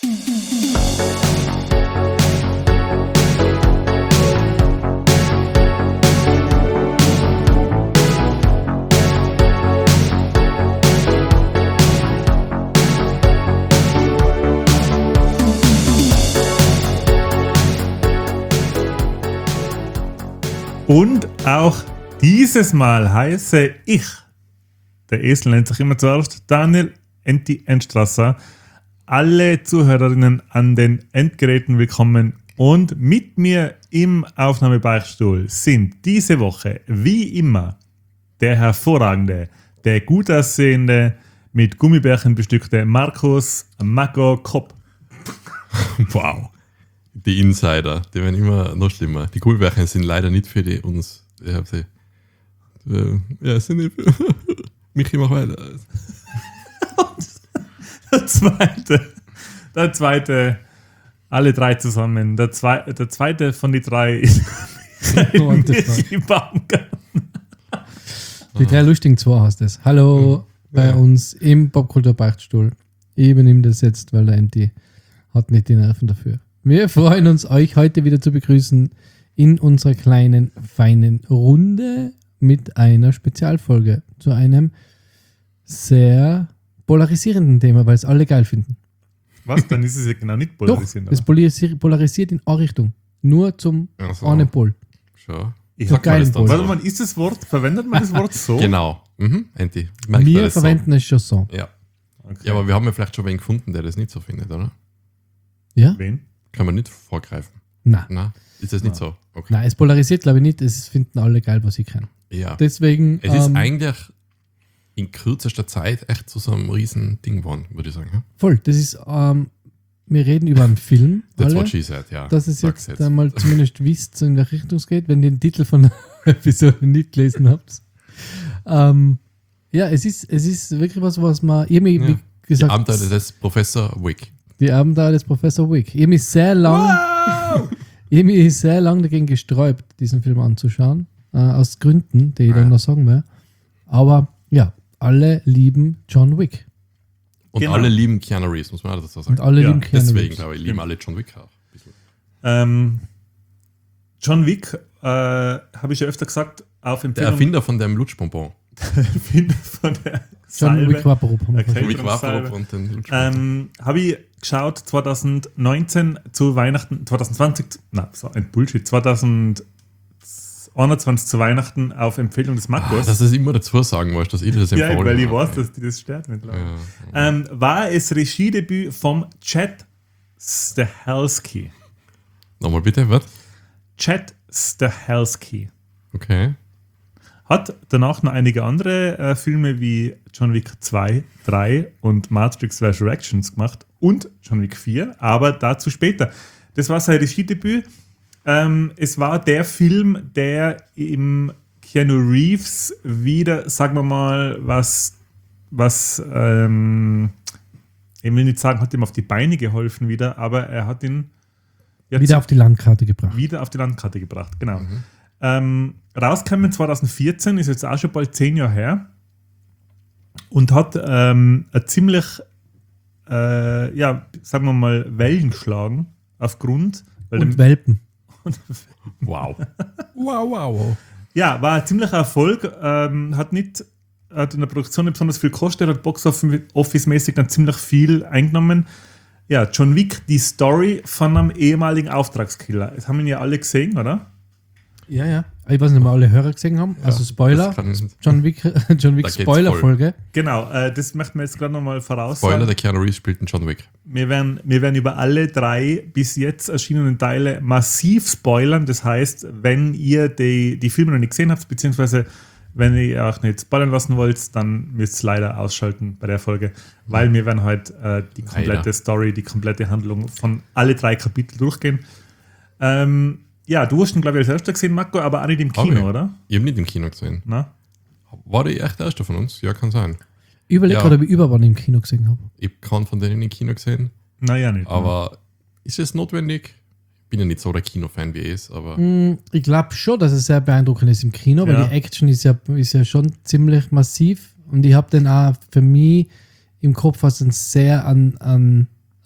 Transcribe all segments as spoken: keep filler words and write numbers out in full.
Und auch dieses Mal heiße ich, der Esel nennt sich immer zuerst, Daniel Enti Endstrasser, alle Zuhörerinnen an den Endgeräten willkommen und mit mir im Aufnahmebeichtstuhl sind diese Woche wie immer der hervorragende, der gut aussehende, mit Gummibärchen bestückte Markus Mako Kopp. Wow. Die Insider, die werden immer noch schlimmer. Die Gummibärchen sind leider nicht für die uns. Ich habe sie. Äh, ja, sind nicht für. Michi, mach weiter. Der zweite, der zweite, alle drei zusammen. Der, zwei, der zweite von den drei ist Michi Baumgartner. Die drei lustigen zwei heißt es. Hallo mhm. bei ja. uns im Popkultur-Beichtstuhl. Ich übernehme das jetzt, weil der M T hat nicht die Nerven dafür. Wir freuen uns, euch heute wieder zu begrüßen in unserer kleinen, feinen Runde mit einer Spezialfolge zu einem sehr polarisierenden Thema, weil es alle geil finden. Was? Dann ist es ja genau nicht polarisierend. Doch, es polarisiert, polarisiert in eine Richtung. Nur zum also, einen Pol. Schon. Ich sag mal das Warte mal, ist das Wort, verwendet man das Wort so? Genau. Mhm. Enti. Wir verwenden so. es schon so. Ja. Okay. Ja, aber wir haben ja vielleicht schon wen gefunden, der das nicht so findet, oder? Ja? Wen? Kann man nicht vorgreifen. Nein. Nein. Ist das nicht Nein. so? Okay. Nein, es polarisiert glaube ich nicht. Es finden alle geil, was sie können. Ja. Deswegen. Es ist ähm, eigentlich in kürzester Zeit echt zu so einem riesen Ding geworden, würde ich sagen. Ja? Voll. Das ist, ähm, wir reden über einen Film. That's alle, what she said, ja. Dass es jetzt, jetzt einmal zumindest wisst, in welche Richtung es geht, wenn ihr den Titel von der Episode nicht gelesen habt. Ähm, ja, es ist, es ist wirklich was, was man. Ich mir ja. gesagt, die Abenteuer des Professor Wick. Die Abenteuer des Professor Wick. Ich habe mich sehr lang, wow! ich habe mich sehr lang dagegen gesträubt, diesen Film anzuschauen. Äh, aus Gründen, die ich ja. dann noch sagen werde. Aber ja, alle lieben John Wick. Und genau. alle lieben Keanu Reeves, muss man auch dazu sagen. Und alle ja. lieben Keanu Deswegen, Reeves. glaube ich, lieben alle John Wick auch. Ähm, John Wick, äh, habe ich ja öfter gesagt, auf Empfehlung. Der Erfinder von dem Lutschbonbon. Der Erfinder von der John Salbe. Wick Vaporub. Okay. Wick Vaporub und den Lutschbonbon. Ähm, habe ich geschaut zwanzig neunzehn zu Weihnachten, zwanzig zwanzig, nein, so ein Bullshit, zwanzig einundzwanzig zu Weihnachten auf Empfehlung des Markus. Ah, dass du es immer dazu sagen musst, dass ich das empfohlen habe. Ja, weil ich weiß, dass die das stört mittlerweile. Ja, ja. Ähm, war es Regiedebüt vom Chad Stahelski. Nochmal bitte, was? Chad Stahelski. Okay. Hat danach noch einige andere äh, Filme wie John Wick zwei, drei und Matrix Resurrections gemacht und John Wick vier, aber dazu später. Das war sein Regiedebüt. Ähm, es war der Film, der im Keanu Reeves wieder, sagen wir mal, was, was ähm, ich will nicht sagen, hat ihm auf die Beine geholfen wieder, aber er hat ihn ja, wieder auf die Landkarte gebracht. Wieder auf die Landkarte gebracht, genau. Mhm. Ähm, rausgekommen zwanzig vierzehn, ist jetzt auch schon bald zehn Jahre her und hat ähm, ein ziemlich, äh, ja, sagen wir mal, Wellen geschlagen aufgrund. Weil und dem, Welpen. Wow. wow, wow, wow. Ja, war ein ziemlicher Erfolg. Ähm, hat nicht, hat in der Produktion nicht besonders viel gekostet, hat Box-Office-mäßig dann ziemlich viel eingenommen. Ja, John Wick, die Story von einem ehemaligen Auftragskiller. Das haben wir ja alle gesehen, oder? Ja, ja. Ich weiß nicht, ob wir alle Hörer gesehen haben. Ja, also Spoiler. John Wick, John Wick Spoiler-Folge. Genau, äh, das möchten wir jetzt gerade nochmal voraussagen. Spoiler, der Keanu Reeves spielt in John Wick. Wir werden, wir werden über alle drei bis jetzt erschienenen Teile massiv spoilern. Das heißt, wenn ihr die, die Filme noch nicht gesehen habt, beziehungsweise wenn ihr auch nicht spoilern lassen wollt, dann müsst ihr leider ausschalten bei der Folge, weil wir werden heute äh, die komplette leider. Story, die komplette Handlung von alle drei Kapiteln durchgehen. Ähm, Ja, du hast ihn, glaube ich, als erster gesehen, Marco, aber auch nicht im Kino, ich. oder? Ich habe nicht im Kino gesehen. Na? War der echt der erste von uns? Ja, kann sein. Ich überlege ja. gerade, ob ich überwann im Kino gesehen habe. Ich habe keinen von denen im Kino gesehen. Naja, nicht. Aber ne? Ist es notwendig? Ich bin ja nicht so der Kinofan, wie er ist, aber. Mm, ich glaube schon, dass es sehr beeindruckend ist im Kino, weil ja. die Action ist ja, ist ja schon ziemlich massiv. Und ich habe den auch für mich im Kopf, was dann sehr an, an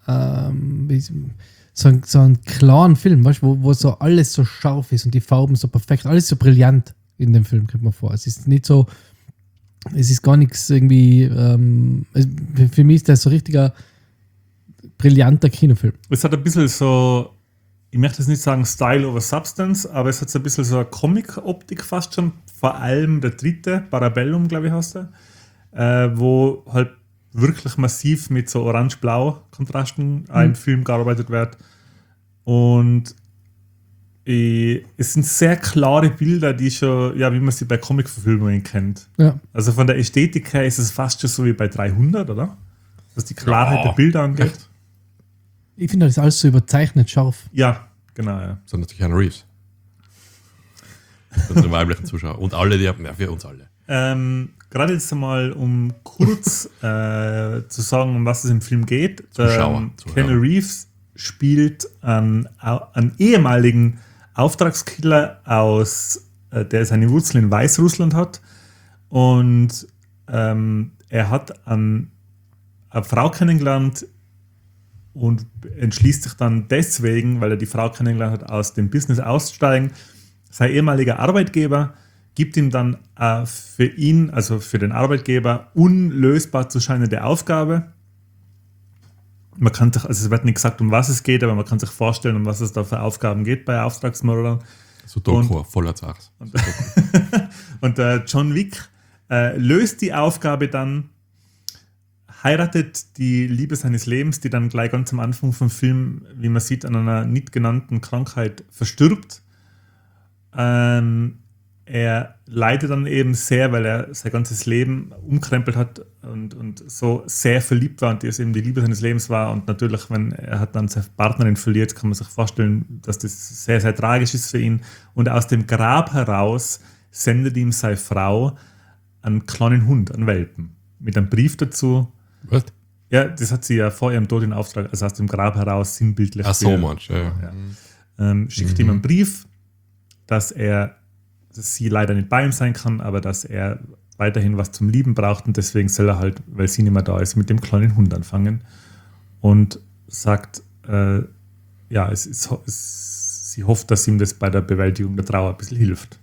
ähm, wie- so, ein, so einen klaren Film, weißt, wo, wo so alles so scharf ist und die Farben so perfekt, alles so brillant in dem Film, kommt man vor. Es ist nicht so, es ist gar nichts irgendwie, ähm, es, für- für mich ist das so richtiger brillanter Kinofilm. Es hat ein bisschen so, ich möchte jetzt nicht sagen Style over Substance, aber es hat so ein bisschen so eine Comic-Optik fast schon. Vor allem der dritte, Parabellum, glaube ich, heißt er, äh, wo halt wirklich massiv mit so orange-blau-Kontrasten mhm. im Film gearbeitet wird. Und äh, es sind sehr klare Bilder, die schon, ja, wie man sie bei Comic-Verfilmungen kennt. Ja. Also von der Ästhetik her ist es fast schon so wie bei dreihundert, oder? Was die Klarheit Ja. der Bilder angeht. Echt? Ich finde das alles so überzeichnet scharf. Ja, genau, ja. Das sind natürlich Keanu Reeves. Unsere weiblichen Zuschauer. Und alle, die haben, ja, für uns alle. Ähm, Gerade jetzt einmal, um kurz äh, zu sagen, um was es im Film geht. Zuschauer, Ähm, Zuschauer. Keanu Reeves spielt einen, einen ehemaligen Auftragskiller aus, äh, der seine Wurzeln in Weißrussland hat. Und ähm, er hat an, eine Frau kennengelernt und entschließt sich dann deswegen, weil er die Frau kennengelernt hat, aus dem Business auszusteigen. Sein ehemaliger Arbeitgeber gibt ihm dann äh, für ihn, also für den Arbeitgeber, unlösbar zu scheinende Aufgabe. Man kann sich, also es wird nicht gesagt, um was es geht, aber man kann sich vorstellen, um was es da für Aufgaben geht bei Auftragsmördern. So Doku, voller Zachs. Und, und äh, John Wick äh, löst die Aufgabe dann, heiratet die Liebe seines Lebens, die dann gleich ganz am Anfang vom Film, wie man sieht, an einer nicht genannten Krankheit verstirbt. Ähm, er leidet dann eben sehr, weil er sein ganzes Leben umkrempelt hat und, und so sehr verliebt war und die es eben die Liebe seines Lebens war. Und natürlich, wenn er hat dann seine Partnerin verliert, kann man sich vorstellen, dass das sehr, sehr tragisch ist für ihn. Und aus dem Grab heraus sendet ihm seine Frau einen kleinen Hund, einen Welpen, mit einem Brief dazu. Was? Ja, das hat sie ja vor ihrem Tod in Auftrag, also aus dem Grab heraus sinnbildlich. Ach so, für- manch. Ja. ja. Ähm, schickt ihm einen Brief, dass er, dass sie leider nicht bei ihm sein kann, aber dass er weiterhin was zum Lieben braucht und deswegen soll er halt, weil sie nicht mehr da ist, mit dem kleinen Hund anfangen und sagt, äh, ja, es ist, es, sie hofft, dass ihm das bei der Bewältigung der Trauer ein bisschen hilft.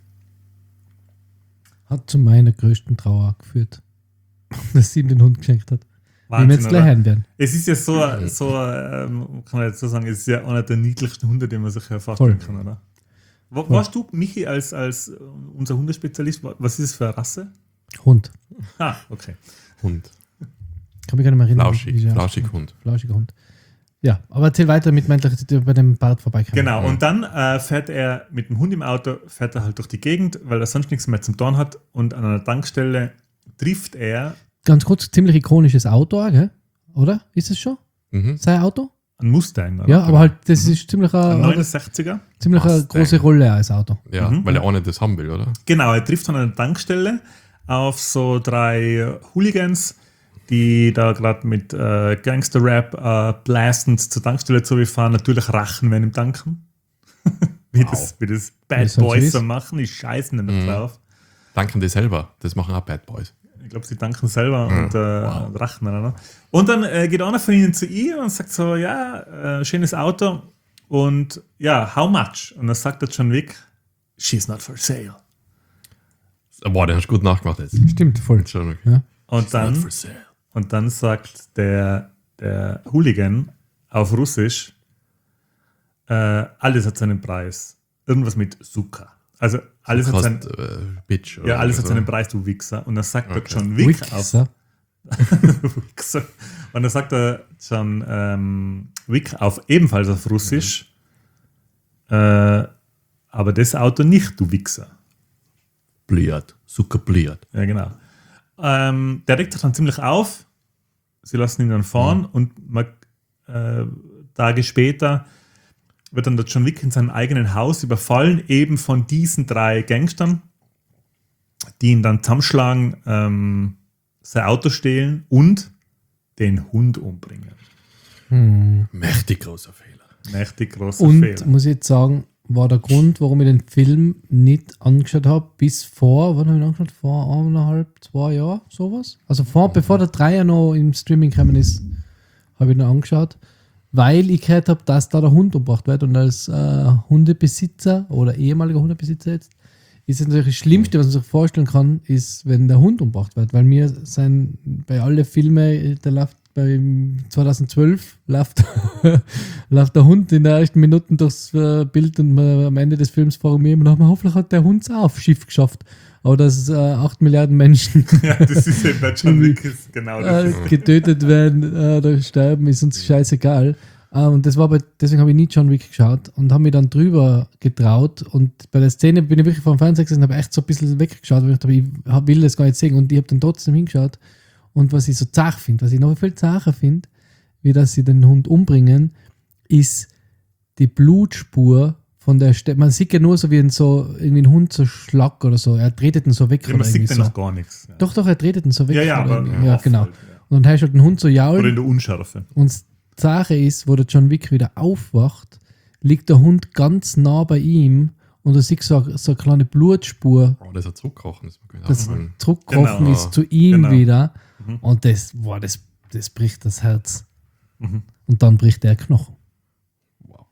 Hat zu meiner größten Trauer geführt, dass sie ihm den Hund geschenkt hat. Wie wir Wahnsinn, jetzt gleich oder? hören werden. Es ist ja so, so ähm, kann man jetzt so sagen, es ist ja einer der niedlichsten Hunde, den man sich ja vorstellen Voll. kann, oder? Wa- Warst du, Michi, als, als äh, unser Hundespezialist, wa- was ist es für eine Rasse? Hund. Ah, okay. Hund. Kann mich gar nicht mehr erinnern. Flauschig, wie sie flauschig aussieht. Hund. Flauschiger Hund. Ja, aber erzähl weiter mit meinem, dass du bei dem Bart vorbeikommen. Genau, und dann äh, fährt er mit dem Hund im Auto, fährt er halt durch die Gegend, weil er sonst nichts mehr zum Tun hat und an einer Tankstelle trifft er Ganz kurz, ziemlich ikonisches Auto, auch, gell? Oder? Ist es schon? Mhm. Sein Auto? einen Mustang. Oder? Ja, aber halt, das ist ziemlich Ein eine, neunundsechziger. ziemlich eine Mustang. große Rolle als Auto. Ja, Mhm. weil er auch nicht das haben will, oder? Genau, er trifft an einer Tankstelle auf so drei Hooligans, die da gerade mit äh, Gangster-Rap äh, blastend zur Tankstelle zurückfahren, natürlich rachen, wenn im Tanken. wie, Wow. das, wie das Wie Bad es halt so Boys ist. so machen, die scheißen dann Mhm. drauf. Danken die selber. Das machen auch Bad Boys. Ich glaube, sie danken selber Mhm. und, äh, Wow. und rachen dann. Oder? Und dann äh, geht einer von ihnen zu ihr und sagt so, ja, äh, schönes Auto und ja, how much? Und dann sagt der John Wick, she's not for sale. Boah, den hast du gut nachgemacht jetzt. Stimmt, voll. Schon. Ja. Und Not dann, for sale. und dann sagt der, der Hooligan auf Russisch, äh, alles hat seinen Preis. Irgendwas mit Suka. Also alles hat seinen, Kost, äh, Bitch. ja, alles hat so. seinen Preis, du Wichser. Und dann sagt der Okay. John Wick auf Wichser. Wichser. Und dann sagt der John ähm, Wick auf, ebenfalls auf Russisch, äh, aber das Auto nicht, du Wichser. Bliat. Suka Bliat. Ja, genau. Ähm, der regt sich dann ziemlich auf. Sie lassen ihn dann fahren Mhm. und man, äh, Tage später wird dann der John Wick in seinem eigenen Haus überfallen, eben von diesen drei Gangstern, die ihn dann zusammenschlagen, ähm, sein Auto stehlen und den Hund umbringen. Hm. Mächtig großer Fehler. Mächtig großer Und Fehler. muss ich jetzt sagen, war der Grund, warum ich den Film nicht angeschaut habe, bis vor, wann habe ich ihn angeschaut? Vor eineinhalb, zwei Jahren, sowas. Also vor, bevor der Dreier noch im Streaming gekommen ist, habe ich ihn angeschaut. weil ich gehört habe, dass da der Hund umgebracht wird und als äh, Hundebesitzer oder ehemaliger Hundebesitzer jetzt, ist es natürlich das Schlimmste, was man sich vorstellen kann, ist, wenn der Hund umgebracht wird, weil mir sein, bei allen Filmen, der läuft bei zweitausendzwölf läuft, läuft der Hund in den ersten Minuten durchs äh, Bild und man, am Ende des Films fragen wir immer noch, hoffentlich hat der Hund es auch aufs Schiff geschafft. Aber dass äh, acht Milliarden Menschen Ja, das ist eben bei John Wick ist genau das. äh, ist- getötet werden äh, oder sterben, ist uns scheißegal. Äh, und das war bei, deswegen habe ich nie John Wick geschaut und habe mich dann drüber getraut. Und bei der Szene bin ich wirklich vor dem Fernseher gesessen und habe echt so ein bisschen weggeschaut, weil ich dachte, ich hab, will das gar nicht sehen. Und ich habe dann trotzdem hingeschaut. Und was ich so zach finde, was ich noch viel zacher finde, wie dass sie den Hund umbringen, ist die Blutspur von der Stelle. Man sieht ja nur so wie ein, so, irgendwie ein Hund so Schlag oder so. Er tretet ihn so weg. Ja, man oder sieht irgendwie ja so. noch gar nichts. Ja. Doch, doch, er tretet ihn so weg. Ja, ja, oder aber irgendwie. ja, oft genau. halt, ja. Und dann hast du halt den Hund so jaulen. Oder in der Unschärfe. Und die Sache ist, wo der John Wick wieder aufwacht, liegt der Hund ganz nah bei ihm und du siehst so, so eine kleine Blutspur, Oh, das hat zurückgekochen. Das muss man das genau. zurückgekommen Genau. ist zu ihm Genau. wieder. Mhm. Und das, boah, das, das bricht das Herz. Mhm. Und dann bricht der Knochen. Wow.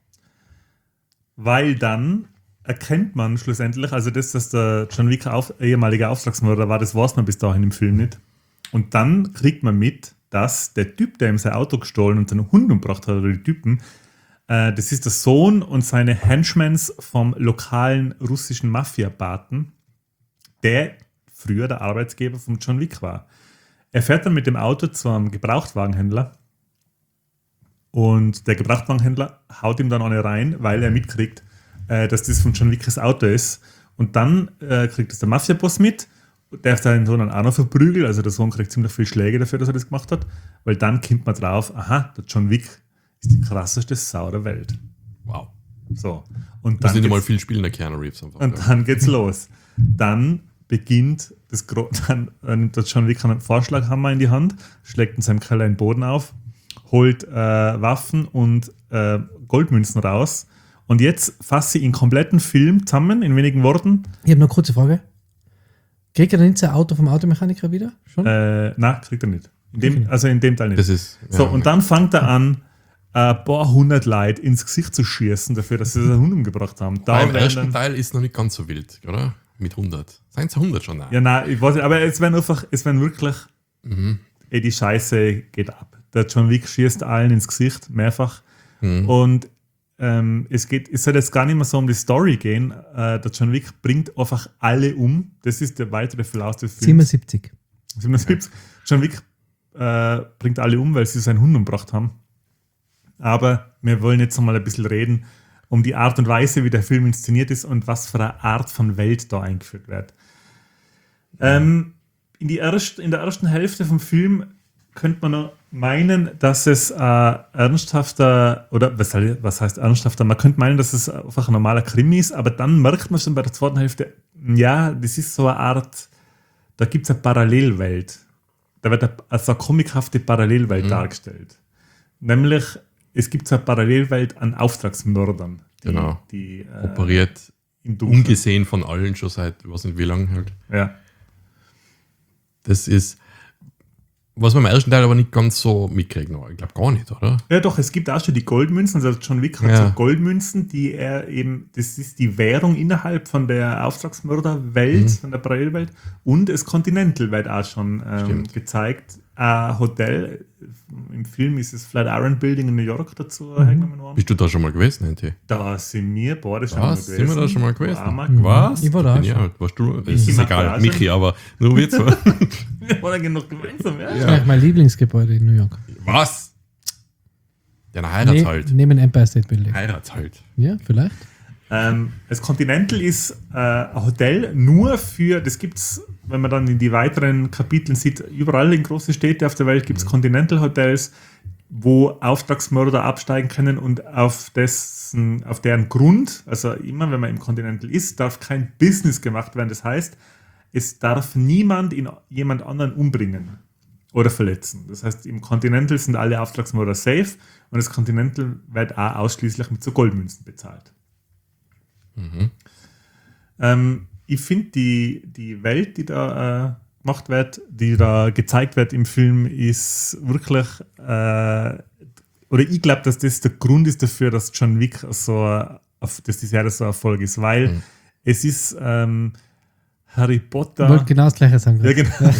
Weil dann erkennt man schlussendlich, also das, dass der John Wick auf, ehemaliger Auftragsmörder war, das weiß man bis dahin im Film nicht. Und dann kriegt man mit, dass der Typ, der ihm sein Auto gestohlen und seinen Hund umgebracht hat, oder die Typen, äh, das ist der Sohn und seine Henchmans vom lokalen russischen Mafia-Baten, der früher der Arbeitsgeber von John Wick war. Er fährt dann mit dem Auto zu einem Gebrauchtwagenhändler und der Gebrauchtwagenhändler haut ihm dann eine rein, weil er mitkriegt, äh, dass das von John Wickes Auto ist. Und dann äh, kriegt es der Mafia-Boss mit, der seinen Sohn dann auch noch verprügelt, also der Sohn kriegt ziemlich viel Schläge dafür, dass er das gemacht hat, weil dann kommt man drauf, aha, der John Wick ist die krasseste Sau der Welt. Wow. So. Und Das dann sind ja mal geht's- viel Spielen der Keanu Reeves einfach. und ja. dann geht's los. Dann beginnt das Gro dann äh, nimmt der John Wick einen Vorschlaghammer in die Hand, schlägt in seinem Keller den Boden auf, holt äh, Waffen und äh, Goldmünzen raus. Und jetzt fasse ich den kompletten Film zusammen in wenigen Worten. Ich habe noch eine kurze Frage. Kriegt er denn nicht sein Auto vom Automechaniker wieder? Schon? Äh, nein, kriegt er nicht. In dem, also in dem Teil nicht. Das ist. So, ja, und dann fängt er an, ein paar hundert Leute ins Gesicht zu schießen, dafür, dass sie seinen Hund umgebracht haben. Da Beim werden ersten dann, Teil ist noch nicht ganz so wild, oder? Mit hundert. Seien es hundert schon? Nein. ja, nein, ich weiß nicht, aber es werden einfach, es werden wirklich, Mhm. ey, die Scheiße geht ab. Der John Wick schießt allen ins Gesicht, mehrfach. Mhm. Und ähm, es geht, es soll jetzt gar nicht mehr so um die Story gehen. Äh, der John Wick bringt einfach alle um. Das ist der weitere Verlauf des Films. siebenundsiebzig. siebenundsiebzig. John Wick äh, bringt alle um, weil sie seinen Hund umgebracht haben. Aber wir wollen jetzt noch mal ein bisschen reden um die Art und Weise, wie der Film inszeniert ist und was für eine Art von Welt da eingeführt wird. Ähm, in, die erst, in der ersten Hälfte vom Film könnte man noch meinen, dass es äh, ernsthafter, oder was, was heißt ernsthafter? Man könnte meinen, dass es einfach ein normaler Krimi ist, aber dann merkt man schon bei der zweiten Hälfte, ja, das ist so eine Art, da gibt es eine Parallelwelt. Da wird eine, also eine comichafte Parallelwelt Mhm. dargestellt. Nämlich, es gibt so eine Parallelwelt an Auftragsmördern, die, Genau. die äh, Operiert im Dunkeln. ungesehen von allen schon seit, ich weiß nicht wie lange halt. Ja. Das ist, was man im ersten Teil aber nicht ganz so mitkriegt noch. Ich glaube gar nicht, oder? Ja, doch, es gibt auch schon die Goldmünzen. Also John Wick hat Ja. so Goldmünzen, die er eben, das ist die Währung innerhalb von der Auftragsmörderwelt, Mhm. von der Parallelwelt. Und das Continental wird auch schon ähm, Stimmt. gezeigt. Ein Hotel, im Film ist es Flatiron Building in New York dazu hergenommen worden. Bist du da schon mal gewesen, N T? Da sind wir beide schon Was? Sind wir da schon mal gewesen? Einmal Mhm. Was? Ich war da Bin schon. ja, warst du? Das Ich ist mach egal, da schon. Michi, aber nur wir zwei. Wir waren genug gemeinsam, ja. Das ist eigentlich mein Lieblingsgebäude in New York. Was? Ja, na, heirats Ne, halt. neben Empire State Building. Heirats halt. Ja, vielleicht. Ähm, das Continental ist äh, ein Hotel nur für, das gibt es, wenn man dann in die weiteren Kapiteln sieht, überall in großen Städten auf der Welt gibt es Continental Hotels, wo Auftragsmörder absteigen können und auf, dessen, auf deren Grund, also immer wenn man im Continental ist, darf kein Business gemacht werden. Das heißt, es darf niemand in jemand anderen umbringen oder verletzen. Das heißt, im Continental sind alle Auftragsmörder safe und das Continental wird auch ausschließlich mit so Goldmünzen bezahlt. Mhm. Ähm, ich finde die, die Welt, die da äh, gemacht wird, die da gezeigt wird im Film, ist wirklich äh, oder ich glaube, dass das der Grund ist dafür, dass John Wick so, dass die Serie so ein Erfolg ist, weil mhm. es ist ähm, Harry Potter. Ich wollte genau das Gleiche sagen. Ja, genau. Ja.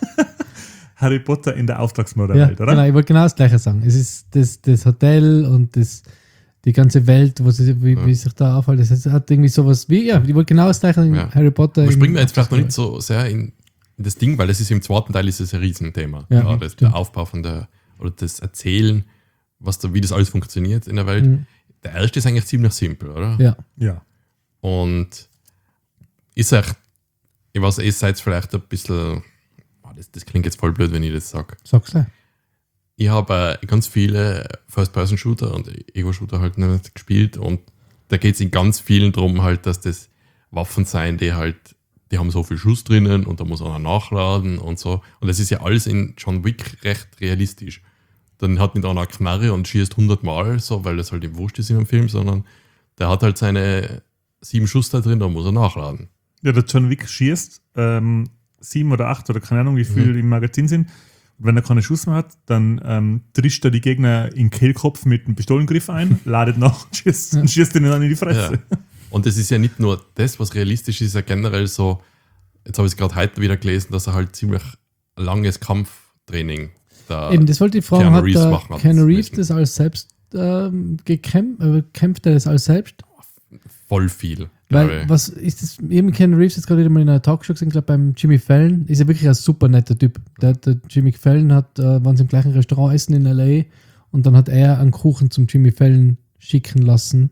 Harry Potter in der Auftragsmörderwelt, ja, oder? Genau, ich wollte genau das Gleiche sagen. Es ist das, das Hotel und das, die ganze Welt, wo sie, wie, ja. wie sich da aufhält. Es hat irgendwie sowas wie, ja, ich wollte genau das Gleiche sagen. Ja. Harry Potter. Wir springen jetzt vielleicht noch nicht so sehr in, in das Ding, weil es ist im zweiten Teil ist es ein Riesenthema. Ja, ja, das, der Aufbau von der, oder das Erzählen, was da, wie das alles funktioniert in der Welt. Mhm. Der erste ist eigentlich ziemlich simpel, oder? Ja. ja. Und ist echt, ich weiß, ihr seid vielleicht ein bisschen. Das, das klingt jetzt voll blöd, wenn ich das sage. Sag's ja. Ich habe äh, ganz viele First-Person-Shooter und Ego-Shooter halt nicht gespielt und da geht es in ganz vielen darum halt, dass das Waffen sein, die halt, die haben so viel Schuss drinnen und da muss einer nachladen und so. Und das ist ja alles in John Wick recht realistisch. Dann hat nicht einer eine Knarre und schießt hundert Mal, so, weil das halt im Wurscht ist in einem Film, sondern der hat halt seine sieben Schuss da drin, da muss er nachladen. Ja, der John Wick schießt ähm sieben oder acht oder keine Ahnung, wie viel mhm. im Magazin sind. Und wenn er keine Schuss mehr hat, dann ähm, trischt er die Gegner in den Kehlkopf mit einem Pistolengriff ein, ladet nach und schießt, und schießt ihnen dann in die Fresse. Ja. Und das ist ja nicht nur das, was realistisch ist, ja generell so, jetzt habe ich es gerade heute wieder gelesen, dass er halt ziemlich langes Kampftraining da Eben, das wollte ich fragen, Keanu hat Reeves der machen Keanu Reeves müssen. das alles selbst ähm, gekämpft, äh, kämpft er das alles selbst? Voll viel. Weil, was ist das? Eben Keanu Reeves jetzt gerade wieder mal in einer Talkshow gesehen, glaube beim Jimmy Fallon, ist ja wirklich ein super netter Typ. Der, der Jimmy Fallon hat, äh, waren sie im gleichen Restaurant essen in L A und dann hat er einen Kuchen zum Jimmy Fallon schicken lassen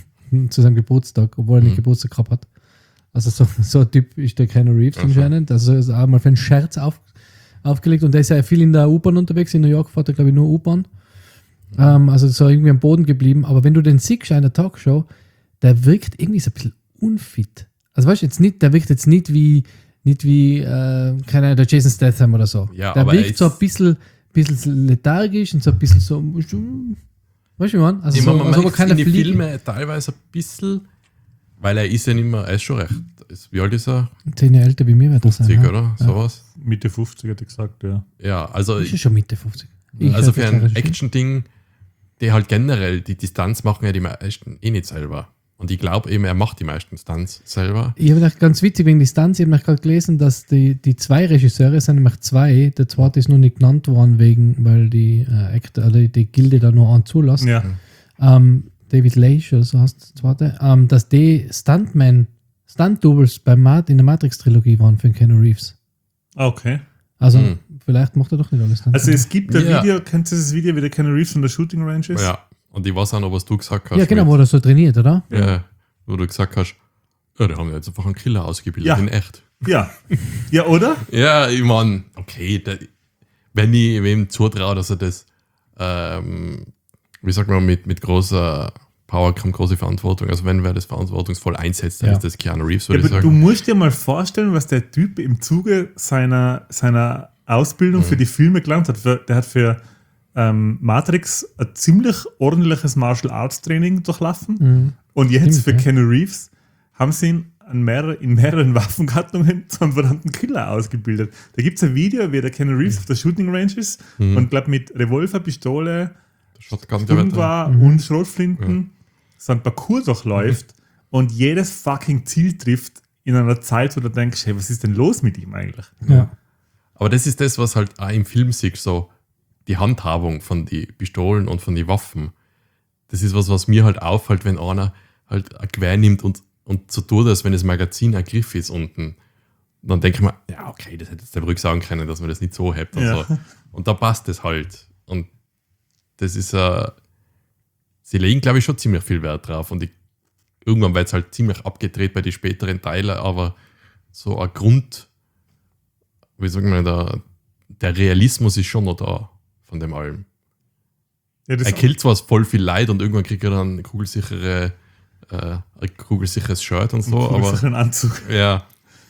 zu seinem Geburtstag, obwohl er nicht mhm. Geburtstag gehabt hat. Also so, so ein Typ ist der Keanu Reeves okay. anscheinend. Also ist auch mal für einen Scherz auf, aufgelegt und der ist ja viel in der U-Bahn unterwegs. In New York fährt er, glaube ich, nur U-Bahn. Mhm. Ähm, also so irgendwie am Boden geblieben. Aber wenn du den siehst in der Talkshow, der wirkt irgendwie so ein bisschen unfit. Also weißt du, jetzt nicht, der wirkt jetzt nicht wie, nicht wie, äh, keine Ahnung, der Jason Statham oder so. Ja, der aber wirkt so ein bisschen, bisschen lethargisch und so ein bisschen so, weißt du, wie man? Also, ich so, meine, man also merkt keine in die Fliegen. Filme teilweise ein bisschen, weil er ist ja nicht mehr, er ist schon recht, ist, wie alt ist er? Zehn Jahre älter wie mir wird er sein. fünfzig, ja. oder? Ja. Sowas. Mitte fünfzig hätte ich gesagt, ja. Ja, also. Ist ja schon Mitte fünfzig. Ich also für ein Action-Ding, die halt generell die Distanz machen ja die meisten eh nicht selber. Und ich glaube eben, er macht die meisten Stunts selber. Ich habe gedacht, ganz witzig wegen Distanz, ich habe gerade gelesen, dass die, die zwei Regisseure sind nämlich zwei, der zweite ist noch nicht genannt worden, wegen, weil die, äh, Actor, also die Gilde da noch einen zulassen. Ja. Ähm, David Leitch, oder so heißt der zweite, ähm, dass die Stuntman, Stunt-Doubles bei Mat in der Matrix-Trilogie waren für Keanu Reeves. Okay. Also Hm. vielleicht macht er doch nicht alles Stunt. Also es gibt ein Ja. Video, kennst du das Video, wie der Keanu Reeves von der Shooting Range ist? Ja. Und ich weiß auch noch, was du gesagt hast. Ja, genau, mit, wo er so trainiert, oder? ja, wo du gesagt hast, ja, die haben ja jetzt einfach einen Killer ausgebildet, Ja. in echt. Ja. Ja, oder? Ja, ich meine, okay, der, wenn ich wem zutraue, dass er das, ähm, wie sagt man, mit, mit großer Power kommt große Verantwortung. Also wenn wer das verantwortungsvoll einsetzt, dann Ja. ist das Keanu Reeves, Ja, würde ich aber sagen. du musst dir mal vorstellen, was der Typ im Zuge seiner, seiner Ausbildung Mhm. für die Filme gelernt hat. Für, der hat für ähm, Matrix ein ziemlich ordentliches Martial Arts Training durchlaufen. Mhm. Und jetzt Stimmt, für ja. Keanu Reeves haben sie ihn an mehrere, in mehreren Waffengattungen zum verdammten Killer ausgebildet. Da gibt es ein Video, wie der Keanu Reeves auf der Shooting Range ist Mhm. und glaube mit Revolver, Pistole, Shotgun, der wird da- war Mhm. und Schrotflinten so ein Parcours durchläuft und jedes fucking Ziel trifft in einer Zeit, wo du denkst, hey, was ist denn los mit ihm eigentlich? Ja. Aber das ist das, was halt auch im Film siehst, so die Handhabung von den Pistolen und von den Waffen. Das ist was, was mir halt auffällt, wenn einer halt ein Gewehr nimmt und, und so tut, als wenn das Magazin ein Griff ist unten. Und dann denke ich mir, ja, okay, das hätte jetzt der Brück sagen können, dass man das nicht so hebt und Ja. so. Und da passt es halt. Und das ist, äh, sie legen, glaube ich, schon ziemlich viel Wert drauf. Und ich, irgendwann wird es halt ziemlich abgedreht bei den späteren Teilen, aber so ein Grund, wie sagen wir, der, der Realismus ist schon noch da von dem allem. Ja, das Er killt zwar voll viel Leid und irgendwann kriegt er dann ein kugelsichere, äh, ein kugelsicheres Shirt und so, aber einen Anzug. ja,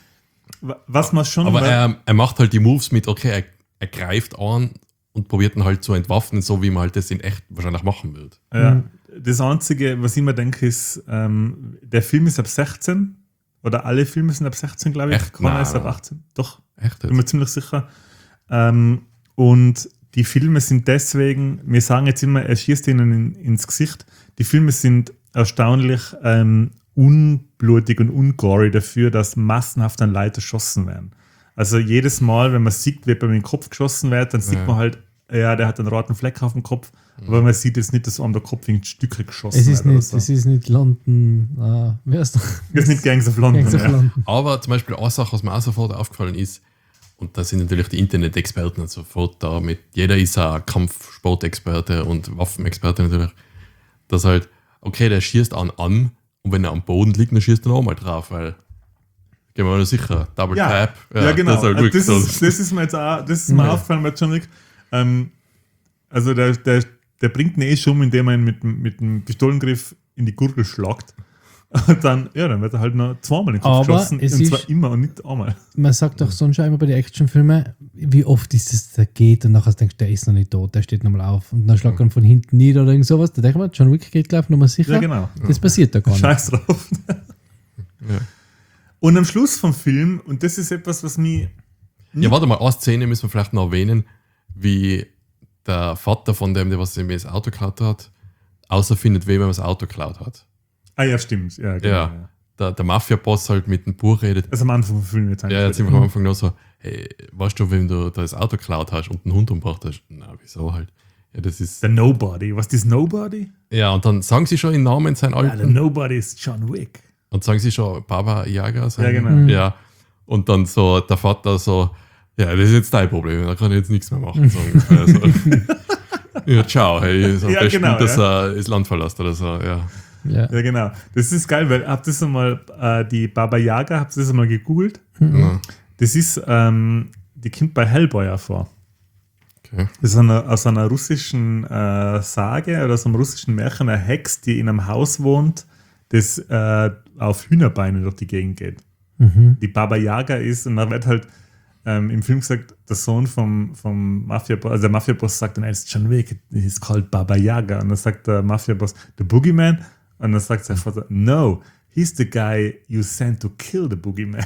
Was man schon aber mal- er, er macht halt die Moves mit, okay, er, er greift an und probiert ihn halt zu entwaffnen, so wie man halt das in echt wahrscheinlich machen wird. Ja, Mhm. das Einzige, was ich mir denke, ist, ähm, der Film ist ab sechzehn oder alle Filme sind ab sechzehn, glaube ich. Echt? Corona Nein. ist ab achtzehn. Doch, Echt bin mir jetzt? ziemlich sicher. Ähm, und die Filme sind deswegen, wir sagen jetzt immer, er schießt ihnen in, ins Gesicht. Die Filme sind erstaunlich ähm, unblutig und ungory dafür, dass massenhaft an Leute erschossen werden. Also jedes Mal, wenn man sieht, wie bei mir in den Kopf geschossen wird, dann sieht Ja. man halt, ja, der hat einen roten Fleck auf dem Kopf, aber man sieht jetzt nicht, dass einem der Kopf in Stücke geschossen Es ist wird. nicht, oder es so. ist nicht London. Ah, wer ist doch? Das ist nicht Gangs of London. Gangs of ja. London. Aber zum Beispiel eine Sache, was mir auch sofort aufgefallen ist, und da sind natürlich die Internet-Experten sofort da mit, jeder ist ein Kampfsportexperte und Waffenexperte natürlich, dass halt, okay, der schießt an an und wenn er am Boden liegt, dann schießt er nochmal drauf, weil, gehen wir mal sicher, Double Ja, Tap. ja, genau. Das ist, halt Also wirklich das, so. ist, das ist mir jetzt auch, das ist mir Ja. aufgefallen bei John Wick. Ähm, also der, der, der bringt ihn eh schon um, indem er ihn mit, mit einem Pistolengriff in die Gurgel schlagt. Und dann, ja, dann wird er halt noch zweimal in den Kopf Aber geschossen. es Und ist- zwar immer und nicht einmal. Man sagt doch sonst schon immer bei den Actionfilmen, wie oft ist es, der geht und nachher denkst du, der ist noch nicht tot, der steht nochmal auf und dann schlägt er ihn von hinten nieder oder irgend sowas. Da denkt man, John Wick geht gleich nochmal sicher. Ja, genau. Das passiert da gar nicht. Scheiß drauf. Ja. Und am Schluss vom Film, und das ist etwas, was mich. Ja, warte mal, eine Szene müssen wir vielleicht noch erwähnen, wie der Vater von dem, der was ihm das Auto geklaut hat, außerfindet, wem er das Auto geklaut hat. Ah, ja, stimmt. Ja, genau, Ja. ja. Der, der Mafia-Boss halt mit dem Buch redet. Also am Anfang vom Film jetzt Ja, jetzt sind wir am Anfang noch so, hey, weißt du, wem du das Auto geklaut hast und einen Hund umgebracht hast? Na, wieso halt? Ja, das ist. The Nobody. Was ist Nobody? Ja, und dann sagen sie schon den Namen sein Ja, the alten. Nobody ist John Wick. Und sagen sie schon Baba Yaga sein. Ja, genau. Mhm. Ja. Und dann so der Vater so, ja, das ist jetzt dein Problem, da kann ich jetzt nichts mehr machen. So ungefähr. So. Ja, ciao, hey, ist am Ja, besten, genau, dass ja. er das Land verlässt oder so, ja. Ja. Ja, genau. Das ist geil, weil habt ihr das einmal, äh, die Baba Yaga, habt ihr das einmal gegoogelt? Ja. Das ist, ähm, die kommt bei Hellboy auch vor. Okay. Das ist eine, aus einer russischen äh, Sage oder aus einem russischen Märchen eine Hex, die in einem Haus wohnt, das äh, auf Hühnerbeinen durch die Gegend geht. Mhm. Die Baba Yaga ist, und da wird halt ähm, im Film gesagt, der Sohn vom, vom Mafia-Boss, also der Mafia-Boss sagt dann, er ist John Wick, he's called Baba Yaga. Und dann sagt der Mafia-Boss, the Boogeyman. Und dann sagt sein Vater, no, he's the guy you sent to kill the Boogeyman.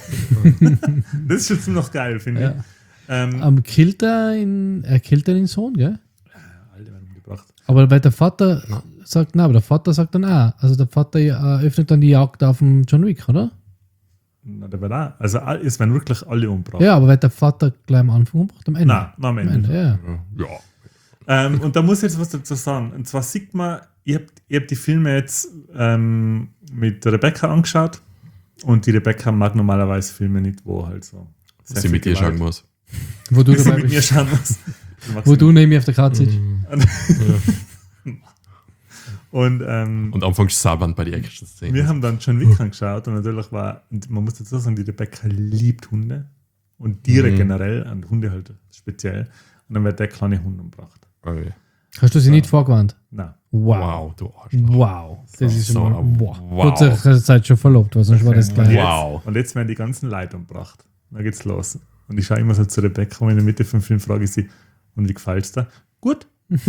Das ist schon ziemlich geil, finde Ja. ich. Ähm, Ähm, killt er ihn, er killt den Sohn, gell? Alle werden umgebracht. Aber weil der Vater sagt, nein, aber der Vater sagt dann auch, also der Vater äh, öffnet dann die Jagd auf den John Wick, oder? Na, der wird auch, also all- es werden wirklich alle umgebracht. Ja, aber weil der Vater gleich am Anfang umbracht, am Ende. Nein, noch am am Ende. Ende, ja. Ja. Ähm, und da muss ich jetzt was dazu sagen. Und zwar sieht man, ich habe ich hab die Filme jetzt ähm, mit Rebecca angeschaut und die Rebecca mag normalerweise Filme nicht, wo halt so. sehr Dass sie viel mit dir Gewalt- schauen muss. Wo du Dass sie dabei mit mir bist. schauen muss. Die mag Wo sie du neben mir auf der Karte sitzt. nicht. Und ähm, Und anfangs sabern bei den Action-Szenen. wir haben dann John Wick angeschaut und natürlich war, und man muss dazu sagen, die Rebecca liebt Hunde und Tiere Mhm. generell, und Hunde halt speziell. Und dann wird der kleine Hund umgebracht. Okay. Hast du sie nicht vorgewarnt? Nein. Wow. Wow, du Arschloch. Wow. Das So, ist so, schon mal, wow. wow. Gut, ihr seid schon verlobt, weil sonst war das Und gleich. jetzt, Wow. und jetzt werden die ganzen Leute umgebracht. Da geht's los. Und ich schaue immer so zu Rebecca und in der Mitte vom Film frage ich sie, und wie gefällt's dir? Gut.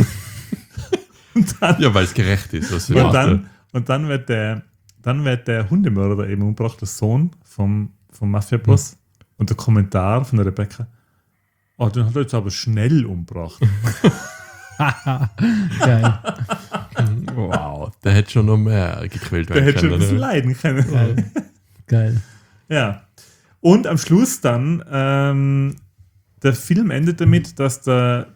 und dann, Ja, weil es gerecht ist, was wir und machen. dann, und dann, wird der, dann wird der Hundemörder eben umgebracht, der Sohn vom, vom Mafia-Boss. Hm. Und der Kommentar von der Rebecca, oh, den hat er jetzt aber schnell umgebracht. Geil. Wow, der hätte schon noch mehr gequält Der werden hätte schon ein können. bisschen oder? leiden können. Geil. Geil. Ja. Und am Schluss dann, ähm, der Film endet damit, dass der.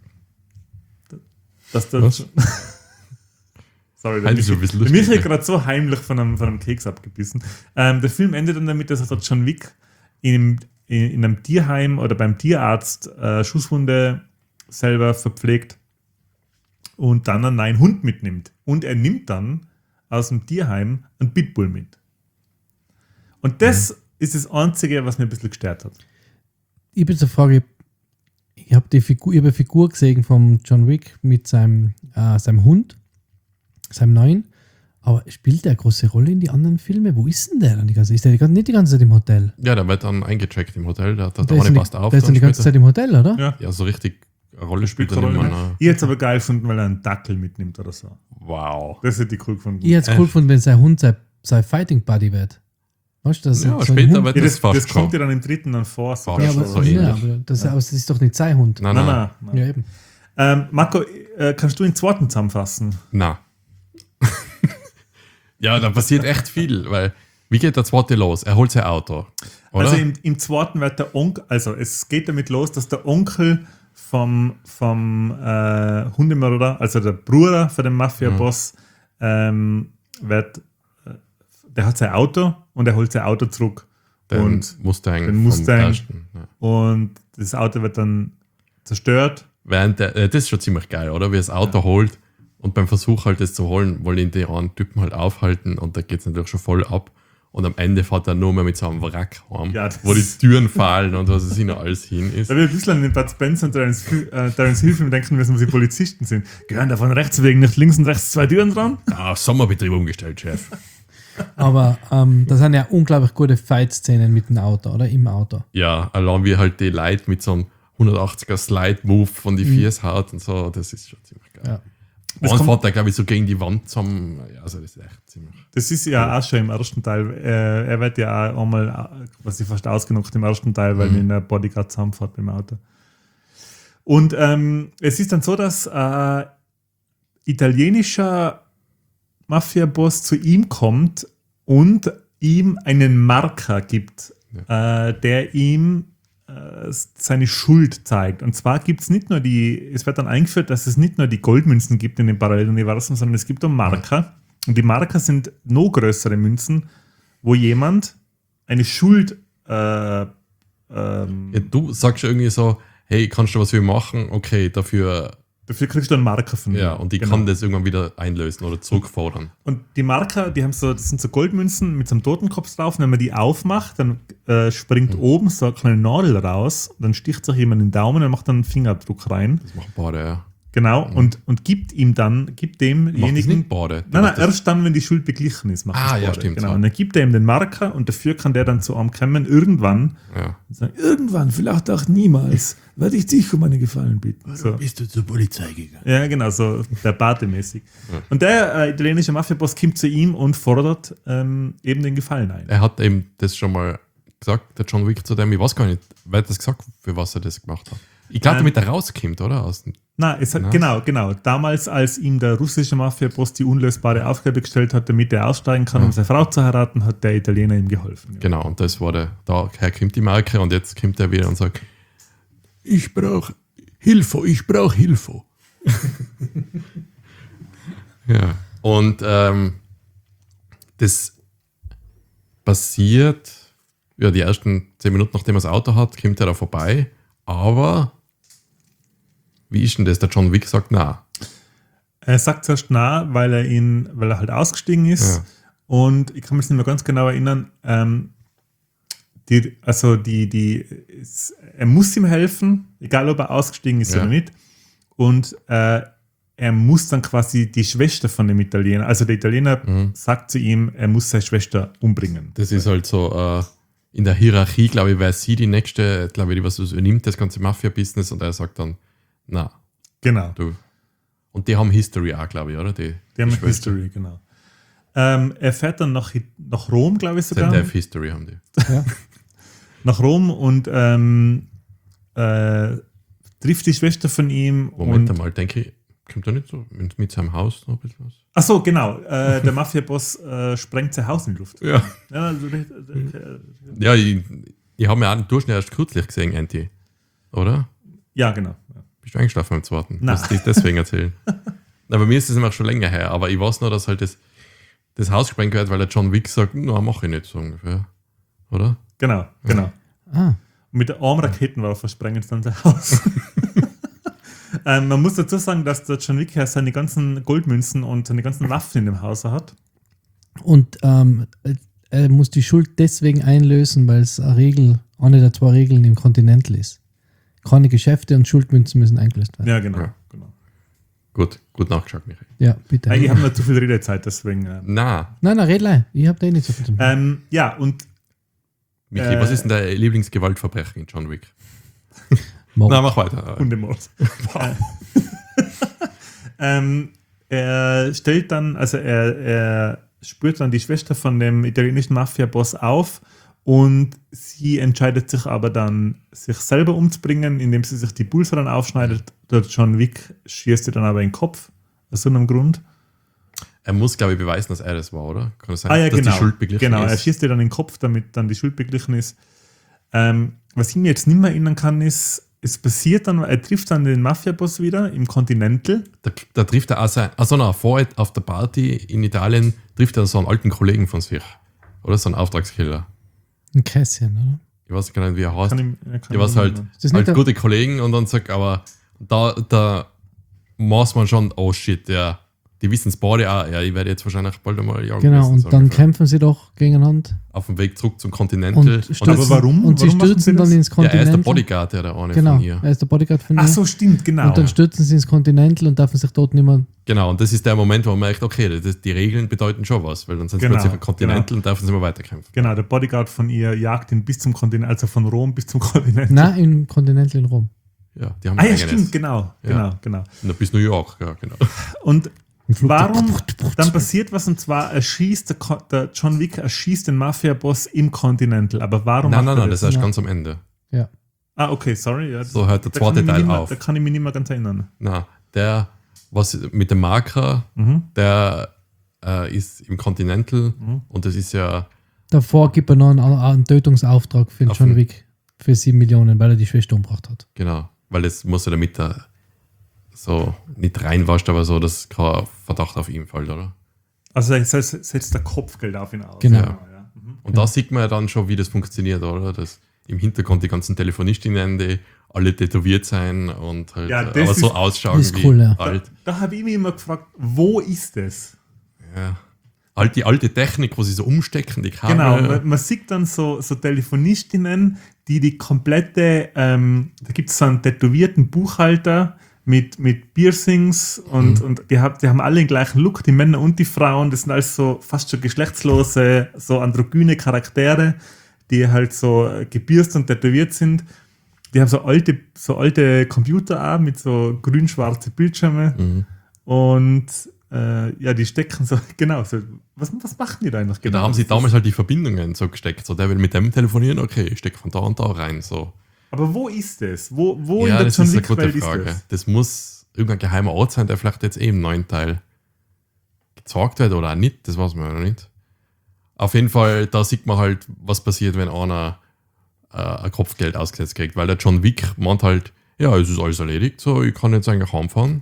Dass der. Was? Sorry, der Heute ist Michi, ein bisschen der lustig, Michi hat ne? gerade so heimlich von einem, von einem Keks abgebissen. Ähm, der Film endet dann damit, dass der John Wick in, in, in einem Tierheim oder beim Tierarzt äh, Schusswunde selber verpflegt und dann einen neuen Hund mitnimmt. Und er nimmt dann aus dem Tierheim einen Pitbull mit. Und das Mhm. ist das Einzige, was mir ein bisschen gestört hat. Ich habe jetzt eine Frage. Ich habe die Figur, ich hab eine Figur gesehen von John Wick mit seinem, äh, seinem Hund, seinem neuen. Aber spielt der eine große Rolle in die anderen Filme? Wo ist denn der dann die ganze Zeit? Ist der die ganze, nicht die ganze Zeit im Hotel? Ja, der wird dann eingecheckt im Hotel, der, der, Der der ist, eine dann die, passt auf. der ist dann dann die ganze später. Zeit im Hotel, oder? Ja. Ja, so richtig eine Rolle spielt er Spielt nicht keine mehr. Rolle ne? Ich hätte es aber geil gefunden, weil er einen Dackel mitnimmt oder so. Wow. Das hätte ich cool gefunden. Ich hätte es Äh. cool gefunden, wenn sein Hund sein, sein Fighting Buddy wird. Weißt du, das Ja, so ein später Hund, wird Ja, das, das, fast das kommt ja schon. dann im dritten dann vor. So Fast ja, schon aber, so ja, ähnlich. aber das, aber das ist doch nicht sein Hund. Nein, Nein, nein. nein, nein. Ja, eben. Ähm, Marco, äh, kannst du in zwei Worten zusammenfassen? Na. Ja, da passiert echt viel, weil wie geht der zweite los? Er holt sein Auto. Oder? Also im, im zweiten wird der Onkel, also es geht damit los, dass der Onkel vom, vom äh, Hundemörder, also der Bruder von dem Mafia-Boss, mhm. ähm, wird, äh, der hat sein Auto und er holt sein Auto zurück. Den und Mustang. Den Mustang. Ersten, ja. Und das Auto wird dann zerstört. Während der, äh, das ist schon ziemlich geil, oder? Wie er das Auto ja. holt und beim Versuch halt das zu holen, wollen ihn die anderen Typen halt aufhalten und da geht es natürlich schon voll ab. Und am Ende fährt er nur mehr mit so einem Wrack heim, ja, wo die Türen fallen und was es hin alles hin ist. Da wir ein bisschen an den Bud Spencer und Terence, äh, Terence Hill Film denken müssen, dass sie Polizisten sind. Gehören da von rechts wegen nicht links und rechts zwei Türen dran? Ah, Sommerbetrieb umgestellt, Chef. Aber ähm, da sind ja unglaublich gute Fight-Szenen mit dem Auto, oder? Im Auto. Ja, allein wie halt die Leute mit so einem hundertachtziger Slide-Move von die Viers mhm. haut und so, das ist schon ziemlich geil. Ja. Und fährt da, glaube ich, so gegen die Wand zusammen. Ja, also das ist echt ziemlich. Das ist ja cool. Auch schon im ersten Teil. Äh, er wird ja auch einmal quasi fast ausgenockt im ersten Teil, weil mhm. in der Bodyguard zusammenfährt mit dem Auto. Und ähm, es ist dann so, dass äh, italienischer Mafia-Boss zu ihm kommt und ihm einen Marker gibt, ja. äh, der ihm seine Schuld zeigt. Und zwar gibt es nicht nur die, es wird dann eingeführt, dass es nicht nur die Goldmünzen gibt in dem Paralleluniversum, sondern es gibt auch Marker. Und die Marker sind noch größere Münzen, wo jemand eine Schuld äh, ähm, ja, du sagst irgendwie so, hey, kannst du was für mich machen? Okay, dafür Dafür kriegst du einen Marker von mir. Ja, und die genau. kann das irgendwann wieder einlösen oder zurückfordern. Und die Marker, die haben so, das sind so Goldmünzen mit so einem Totenkopf drauf. Und wenn man die aufmacht, dann äh, springt mhm. oben so eine kleine Nadel raus. Dann sticht sich jemand in den Daumen und macht dann einen Fingerabdruck rein. Das macht Bade, ja. Genau, mhm. und, und gibt ihm dann, gibt demjenigen. Macht das nicht Bade? Nein, nein, erst dann, wenn die Schuld beglichen ist, macht ah, das ja, stimmt. Genau. So. Und dann gibt er ihm den Marker und dafür kann der dann zu einem kommen, irgendwann. Ja. Und sagen, irgendwann, vielleicht auch niemals, werde ich dich um einen Gefallen bitten. Warum so. bist du zur Polizei gegangen? Ja, genau, so der Bate-mäßig. Ja. Und der äh, italienische Mafia-Boss kommt zu ihm und fordert ähm, eben den Gefallen ein. Er hat eben das schon mal gesagt, der John Wick zu dem, ich weiß gar nicht, wer hat das gesagt, für was er das gemacht hat. Ich glaube, ähm, damit er rauskommt, oder? Aus dem Nein, es hat, genau, genau. Damals, als ihm der russische Mafia-Boss die unlösbare Aufgabe gestellt hat, damit er aussteigen kann, ja. um seine Frau zu heiraten, hat der Italiener ihm geholfen. Ja. Genau, und das war der, daher kommt die Marke und jetzt kommt er wieder und sagt, ich brauche Hilfe, ich brauche Hilfe. Ja, und ähm, das passiert, ja, die ersten zehn Minuten, nachdem er das Auto hat, kommt er da vorbei, aber wie ist denn das? Der John Wick sagt na. Er sagt zuerst na, weil er ihn, weil er halt ausgestiegen ist. Ja. Und ich kann mich nicht mehr ganz genau erinnern, ähm, die, also die, die, es, er muss ihm helfen, egal ob er ausgestiegen ist ja. oder nicht. Und äh, er muss dann quasi die Schwester von dem Italiener, also der Italiener mhm. sagt zu ihm, er muss seine Schwester umbringen. Das ist halt so, äh, in der Hierarchie, glaube ich, wäre sie die nächste, glaube ich, die was übernimmt, das ganze Mafia-Business, und er sagt dann, na. Genau. Du. Und die haben History auch, glaube ich, oder? Die, die, die haben Schwester. History, genau. Ähm, er fährt dann nach, nach Rom, glaube ich sogar. Z D F History haben die. Ja. Nach Rom und ähm, äh, trifft die Schwester von ihm. Moment einmal, denke ich, kommt er nicht so mit, mit seinem Haus noch ein bisschen was? Ach so, genau. Äh, der Mafia-Boss äh, sprengt sein Haus in die Luft. Ja. Ja, also, äh, ja ich, ich habe mir auch Durchschnitt erst kürzlich gesehen, Anti. Oder? Ja, genau. Ja. Bist du eingeschlafen beim zweiten? Nein. Musst du deswegen erzählen. Aber mir ist das immer schon länger her. Aber ich weiß nur, dass halt das, das Haus gesprengt wird, weil der John Wick sagt, na, mach ich nicht so ungefähr. Oder? Genau, genau. Ah. Und mit der armen Raketenwerfer sprengen sie dann sein Haus. ähm, man muss dazu sagen, dass der John Wick seine ganzen Goldmünzen und seine ganzen Waffen in dem Haus hat. Und ähm, er muss die Schuld deswegen einlösen, weil es eine Regel, eine der zwei Regeln im Continental ist. Keine Geschäfte und Schuldmünzen müssen eingelöst werden. Ja, genau. Ja. genau. Gut, gut nachgeschaut, Michael. Ja, bitte. Ich habe nicht zu viel Redezeit, deswegen. Äh. Na. Nein, nein, red leid. Ich habe da eh nicht so viel zu tun. Ähm, ja, und. Michael, äh, was ist denn dein Lieblingsgewaltverbrechen in John Wick? Mord. Na, mach weiter. Hundemord. ähm, er stellt dann, also er, er spürt dann die Schwester von dem italienischen Mafia-Boss auf Und sie entscheidet sich aber dann, sich selber umzubringen, indem sie sich die Pulse dann aufschneidet. Der John Wick schießt ihr dann aber in den Kopf, aus so einem Grund. Er muss, glaube ich, beweisen, dass er das war, oder? Kann es sein, Ah ja, dass genau. die Schuld beglichen Genau, ist? er schießt ihr dann in den Kopf, damit dann die Schuld beglichen ist. Ähm, was ich mir jetzt nicht mehr erinnern kann, ist, es passiert dann, er trifft dann den Mafia-Boss wieder im Continental. Da, da trifft er auch sein, also na, vorher auf der Party in Italien trifft er so einen alten Kollegen von sich. Oder so einen Auftragskiller. Ein Kässchen, oder? Ich weiß gar nicht, wie er heißt. Kann ich, kann Die war halt, Ist das nicht halt der- gute Kollegen und dann sagt, aber da, da muss man schon, oh shit, ja, die wissen es beide auch, ja, ich werde jetzt wahrscheinlich bald einmal jagen Genau, müssen, und so dann ungefähr. kämpfen sie doch gegeneinander. Auf dem Weg zurück zum Continental. Und Und, stürzen, Aber warum? Und sie Warum machen stürzen sie das? dann ins ja, er Continental. ist der Bodyguard, der, der eine Genau, von ihr. er ist der Bodyguard von ihr. Ach so, stimmt, genau. Und dann stürzen sie ins Continental und dürfen sich dort nicht mehr. Genau, und das ist der Moment, wo man merkt, okay, das, die Regeln bedeuten schon was, weil dann sind sie Genau, plötzlich auf dem Continental genau. und dürfen sie immer weiterkämpfen. Genau, der Bodyguard von ihr jagt ihn bis zum Kontinent, also von Rom bis zum Kontinent. Nein, im Continental in Rom. Ja, die haben Ah ja, eigenes. stimmt, genau, Ja. genau, genau. Na, bis New York, ja, genau. Und Im Flugzeug. warum, dann passiert was, und zwar erschießt der, Ko- der John Wick erschießt den Mafia-Boss im Continental, aber warum Nein, macht nein, er nein, das das? ist erst Nein. ganz am Ende. Ja. Ah, okay, sorry. Ja, das- So hört der da kann zweite ich mich Teil nicht mehr, auf. Da kann ich mich nicht mehr ganz erinnern. Na, der, was mit dem Marker, Mhm. der äh, ist im Continental Mhm. und das ist ja, Davor gibt er noch einen, einen Tötungsauftrag für den Auf John den- Wick für sieben Millionen, weil er die Schwester umgebracht hat. genau, weil das muss ja damit da so nicht reinwascht, aber so, dass kein Verdacht auf ihn fällt, oder? Also er setzt setzt der Kopfgeld auf ihn aus. Genau. Ja. Mhm. Und da sieht man ja dann schon, wie das funktioniert, oder? Dass im Hintergrund die ganzen Telefonistinnen, die alle tätowiert sein und halt Ja, äh, das aber so ist- ausschauen ist wie cool, ja. Da, alt. da habe ich mich immer gefragt, wo ist es? Ja. Halt die alte Technik, wo sie so umstecken, die Genau, Kabel. man, man sieht dann so, so Telefonistinnen, die die komplette, ähm, da gibt es so einen tätowierten Buchhalter mit, mit Piercings und, Mhm. und die, hab, die haben alle den gleichen Look, die Männer und die Frauen, das sind alles so fast schon geschlechtslose, so androgyne Charaktere, die halt so äh, gebürst und tätowiert sind. Die haben so alte, so alte Computer auch mit so grün-schwarze Bildschirme Mhm. und äh, ja, die stecken so, genau, so, was, was machen die da eigentlich Ja, genau? da haben sie Das ist- damals halt die Verbindungen so gesteckt. So, der will mit dem telefonieren, okay, ich stecke von da und da rein. So. Aber wo ist es? Wo, wo ja, in der das John ist eine Wick gute Welt ist Frage. das? Das muss irgendein geheimer Ort sein, der vielleicht jetzt eh im neuen Teil gezeigt wird oder auch nicht, das weiß man ja noch nicht. Auf jeden Fall, da sieht man halt, was passiert, wenn einer äh, ein Kopfgeld ausgesetzt kriegt, weil der John Wick meint halt, ja, es ist alles erledigt, so, ich kann jetzt eigentlich heimfahren.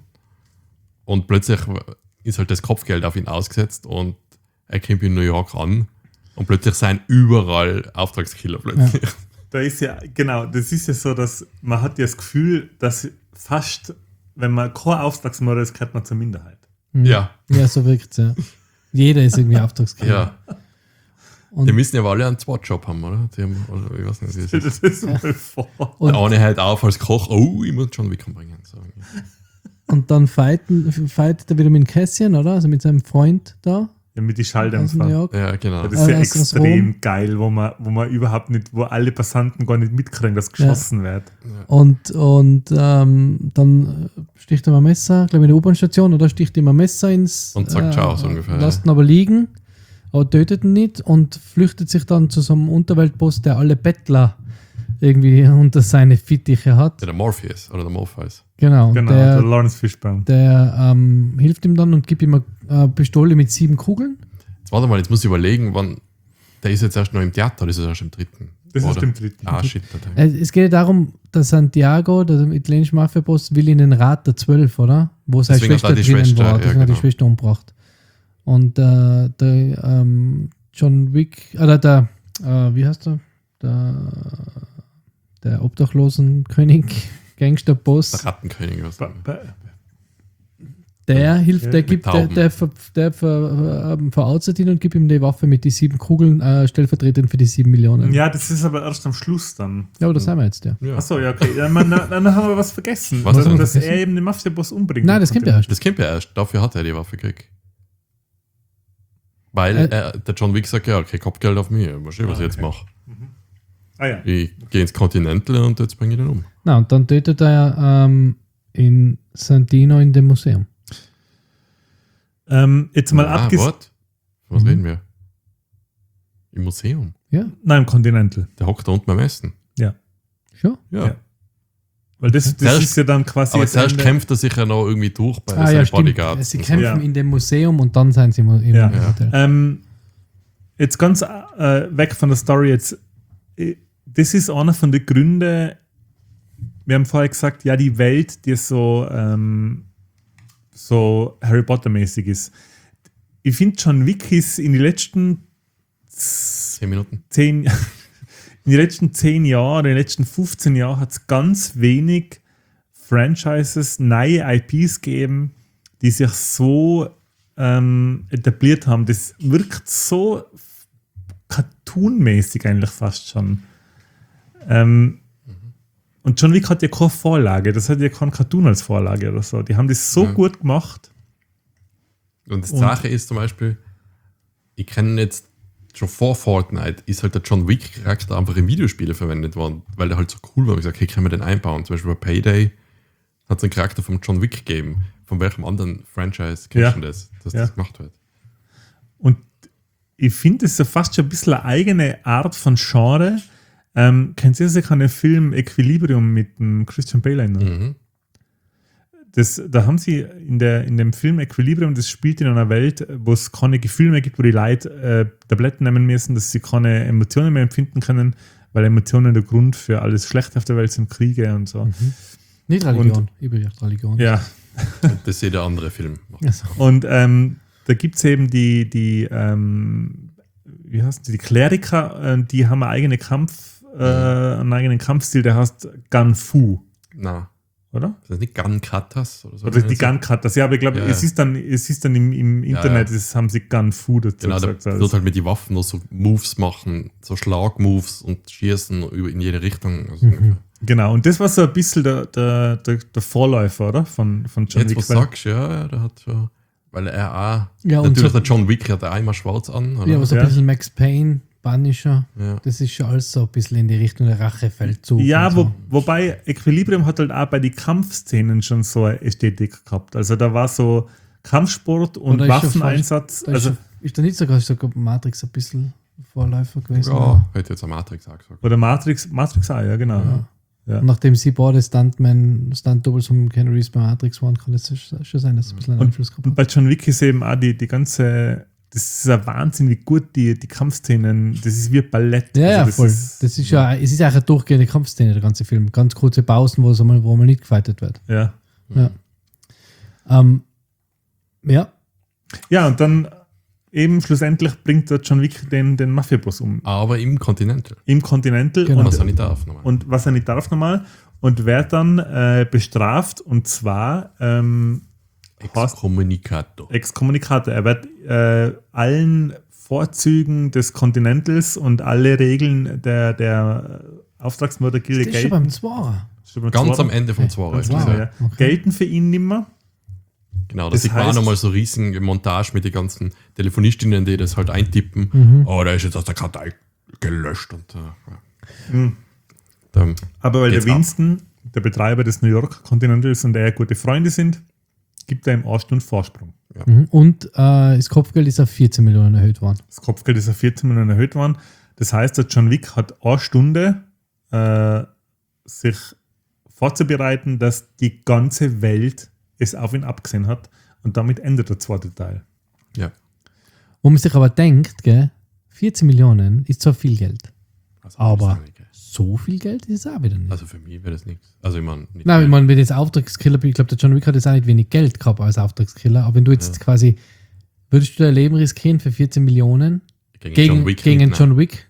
Und plötzlich ist halt das Kopfgeld auf ihn ausgesetzt und er kommt in New York an und plötzlich sind überall Auftragskiller plötzlich. Ja. Da ist ja, genau, das ist ja so, dass man hat ja das Gefühl, dass fast, wenn man kein Auftragsmörder ist, gehört man zur Minderheit. Mhm. Ja. Ja, so wirkt es, ja. Jeder ist irgendwie Auftragskiller. Und, Die müssen ja aber alle einen Zweitjob haben, oder? Die haben, oder ich weiß nicht, wie es Stell dir ist. das mal vor. und, Der eine halt auf als Koch, oh, ich muss John Wick umbringen. So. und dann fighten, fightet er wieder mit Kässchen, oder? Also mit seinem Freund da. Ja, mit die Aus New Schalldämpfer. York. Ja, genau. Das ist ja Äh, aus- aus extrem geil, wo man, wo man überhaupt nicht, wo alle Passanten gar nicht mitkriegen, dass geschossen wird. Und, und ähm, dann sticht er mal ein Messer, glaube ich, in der U-Bahn-Station, oder sticht ihm ein Messer ins. Und sagt ciao, so ungefähr, Lasst ihn aber liegen, aber tötet ihn nicht und flüchtet sich dann zu so einem Unterweltboss, der alle Bettler irgendwie unter seine Fittiche hat. Ja, der Morpheus oder der Morpheus. Genau. Und Genau, der, der, Lawrence Fishburne. der ähm, hilft ihm dann und gibt ihm eine äh, Pistole mit sieben Kugeln. Jetzt warte mal, jetzt muss ich überlegen, wann. Der ist jetzt erst noch im Theater, das ist erst im dritten. Das ist oder? im dritten. Ah, shit. der Teil. Äh, Es geht ja darum, dass Santiago, der italienische Mafiaboss, will in den Rat der Zwölf, oder? Wo seine Deswegen hat Schwester er die drinnen Schwester, war. ja, Deswegen hat die genau. Schwester umgebracht. Und äh, der ähm, John Wick, oder der, äh, wie heißt er? Der, der Obdachlosenkönig, Gangsterboss, Der Rattenkönig. Was Ba- ba- der hilft, der Mit gibt, der, Tauben. der, ver, der ver, ähm, verarztet ihn und gibt ihm die Waffe mit die sieben Kugeln, äh, stellvertretend für die sieben Millionen. Ja, das ist aber erst am Schluss dann. Ja, aber das haben wir jetzt, ja. Ja. Achso, ja, okay. Ja, man, na, dann haben wir was vergessen. Was dass, denn? dass er eben den Mafia-Boss umbringt. Nein, das kommt ja erst. Das kommt ja erst, dafür hat er die Waffe gekriegt. Weil Äh. äh, der John Wick sagt, ja, okay, Kopfgeld auf mich, mal schauen, was Ah, ich jetzt okay. mache. Ah ja. Ich gehe ins Continental und jetzt bringe ich den um. Na, und dann tötet er ähm, in Santino in dem Museum. Ähm, jetzt mal ah, abgesehen. what? Was Mhm. reden wir? Im Museum. Ja, Nein, im Continental. Der hockt da unten beim Essen. schon. Ja. Ja. Weil das, das Zuerst- ist ja dann quasi. Aber das zuerst Ende. kämpft er sich ja noch irgendwie durch bei Ah seinen ja, stimmt. Bodyguards. Sie und so. kämpfen Ja. in dem Museum und dann sind sie im, im Ja. Hotel. Ähm, jetzt ganz äh, weg von der Story jetzt. äh, Das ist einer von den Gründen. Wir haben vorher gesagt, ja, die Welt, die so, ähm, so Harry Potter-mäßig ist. Ich finde, John Wick ist in den letzten Zehn Minuten. zehn, in den letzten zehn Jahren, in den letzten fünfzehn Jahren hat es ganz wenig Franchises, neue I Ps gegeben, die sich so ähm, etabliert haben. Das wirkt so cartoonmäßig eigentlich fast schon. Ähm, und John Wick hat ja keine Vorlage, das hat ja kein Cartoon als Vorlage oder so. Die haben das so Ja. gut gemacht. Und die Und- Sache ist zum Beispiel, ich kenne jetzt schon vor Fortnite, ist halt der John Wick-Charakter einfach in Videospiele verwendet worden, weil der halt so cool war. Ich gesagt, hey, können wir den einbauen? Zum Beispiel bei Payday hat es einen Charakter vom John Wick gegeben. Von welchem anderen Franchise kennst Ja. du das, dass Ja. das gemacht wird? Und ich finde, es ist ja fast schon ein bisschen eine eigene Art von Genre. Ähm, kennt ihr sicher den Film Equilibrium mit dem Christian Bale erinnern? Mhm. Das, da haben sie in, der, in dem Film Equilibrium, das spielt in einer Welt, wo es keine Gefühle mehr gibt, wo die Leute äh, Tabletten nehmen müssen, dass sie keine Emotionen mehr empfinden können, weil Emotionen der Grund für alles Schlechte auf der Welt sind, Kriege und so. Nicht Religion, übrigens Religion. Ja, Und das jeder andere Film macht. Also, und ähm, da gibt es eben die, die ähm, wie heißt die, die Kleriker, äh, die haben einen eigenen Kampf, äh, einen eigenen Kampfstil, der heißt Gun-Fu, Na, oder? das ist nicht Gun Katas oder so. Oder die Gun-Cutters. Ja, aber ich glaube, Ja, es ja. ist dann, es ist dann im, im Ja, Internet, ja. das haben sie Gun-Fu dazu Genau, da gesagt. Also, wird halt mit den Waffen noch so Moves machen, so Schlag-Moves und schießen über- in jede Richtung. Also ungefähr. genau, und das war so ein bisschen der, der, der, der Vorläufer, oder? Von, von John Jetzt, Wick. was du weil- sagst, ja, ja, der hat schon. Weil er auch. Ja, und natürlich, so- der John Wick hat auch immer schwarz an. Oder? ja, aber so ein Ja. bisschen Max Payne, Punisher, Ja. das ist schon alles so ein bisschen in die Richtung der Rachefeldzug. Ja, und wo, so. wobei Equilibrium hat halt auch bei den Kampfszenen schon so eine Ästhetik gehabt. Also da war so Kampfsport und Oder ist schon Waffeneinsatz. Da ist, Also, schon- ist da nicht sogar sogar Matrix ein bisschen Vorläufer gewesen? Ja, hätte jetzt eine Matrix auch gesagt. oder Matrix, Matrix auch, ja, genau. Ja. Ja. Und nachdem sie beide Stuntman, Stunt-Doubles von Keanu Reeves bei Matrix waren, kann es schon sein, dass es ein bisschen einen Und, Einfluss gehabt und hat. bei John Wick ist eben auch die, die ganze, das ist ein Wahnsinn, wie gut die, die Kampfszenen, das ist wie Ballett. Ja, ja, Also das voll. ist- das ist ja, es ist ja auch eine durchgehende Kampfszene, der ganze Film. Ganz kurze Pausen, wo es einmal, wo mal nicht gefightet wird. Ja. Ja. Ähm, ja, Ja, und dann eben schlussendlich bringt der John Wick den, den Mafia-Boss um. Aber im Continental. Im Continental. Genau. Und, Was er nicht darf. Nochmal. und was er nicht darf nochmal. Und wird dann äh, bestraft, und zwar ähm, Exkommunikator. Exkommunikator. Er wird äh, allen Vorzügen des Continentals und alle Regeln der, der Auftragsmördergilde das ist schon gelten. beim Zwarer. Schon beim Ganz Zwarer. am Ende vom Zwarer. ist Wow. das, ja. Ja. Okay. Gelten für ihn nimmer. Genau, da Das sieht man auch heißt- nochmal so riesige Montage mit den ganzen Telefonistinnen, die das halt eintippen. Mhm. Oh, der ist jetzt aus der Kartei gelöscht. Und, äh, ja. Mhm. Dann, Aber weil Geht's der ab. Winston, der Betreiber des New York Continentals, und er gute Freunde sind, gibt er ihm eine Stunde Vorsprung. Mhm. Und äh, das Kopfgeld ist auf vierzehn Millionen erhöht worden. Das Kopfgeld ist auf vierzehn Millionen erhöht worden. Das heißt, der John Wick hat eine Stunde äh, sich vorzubereiten, dass die ganze Welt es auf ihn abgesehen hat. Und damit endet der zweite Teil. ja. Wo man sich aber denkt, gell, vierzehn Millionen ist zwar viel Geld, Also, Aber- das ist nicht, gell. so viel Geld ist es auch wieder nicht. Also für mich wäre das nichts. Also ich meine, nicht Nein, viel. ich meine, wenn jetzt Auftragskiller, ich glaube, der John Wick hat jetzt auch nicht wenig Geld gehabt als Auftragskiller, aber wenn du jetzt Ja. quasi, würdest du dein Leben riskieren für vierzehn Millionen gegen, gegen, John Wick gegen nicht, John Wick?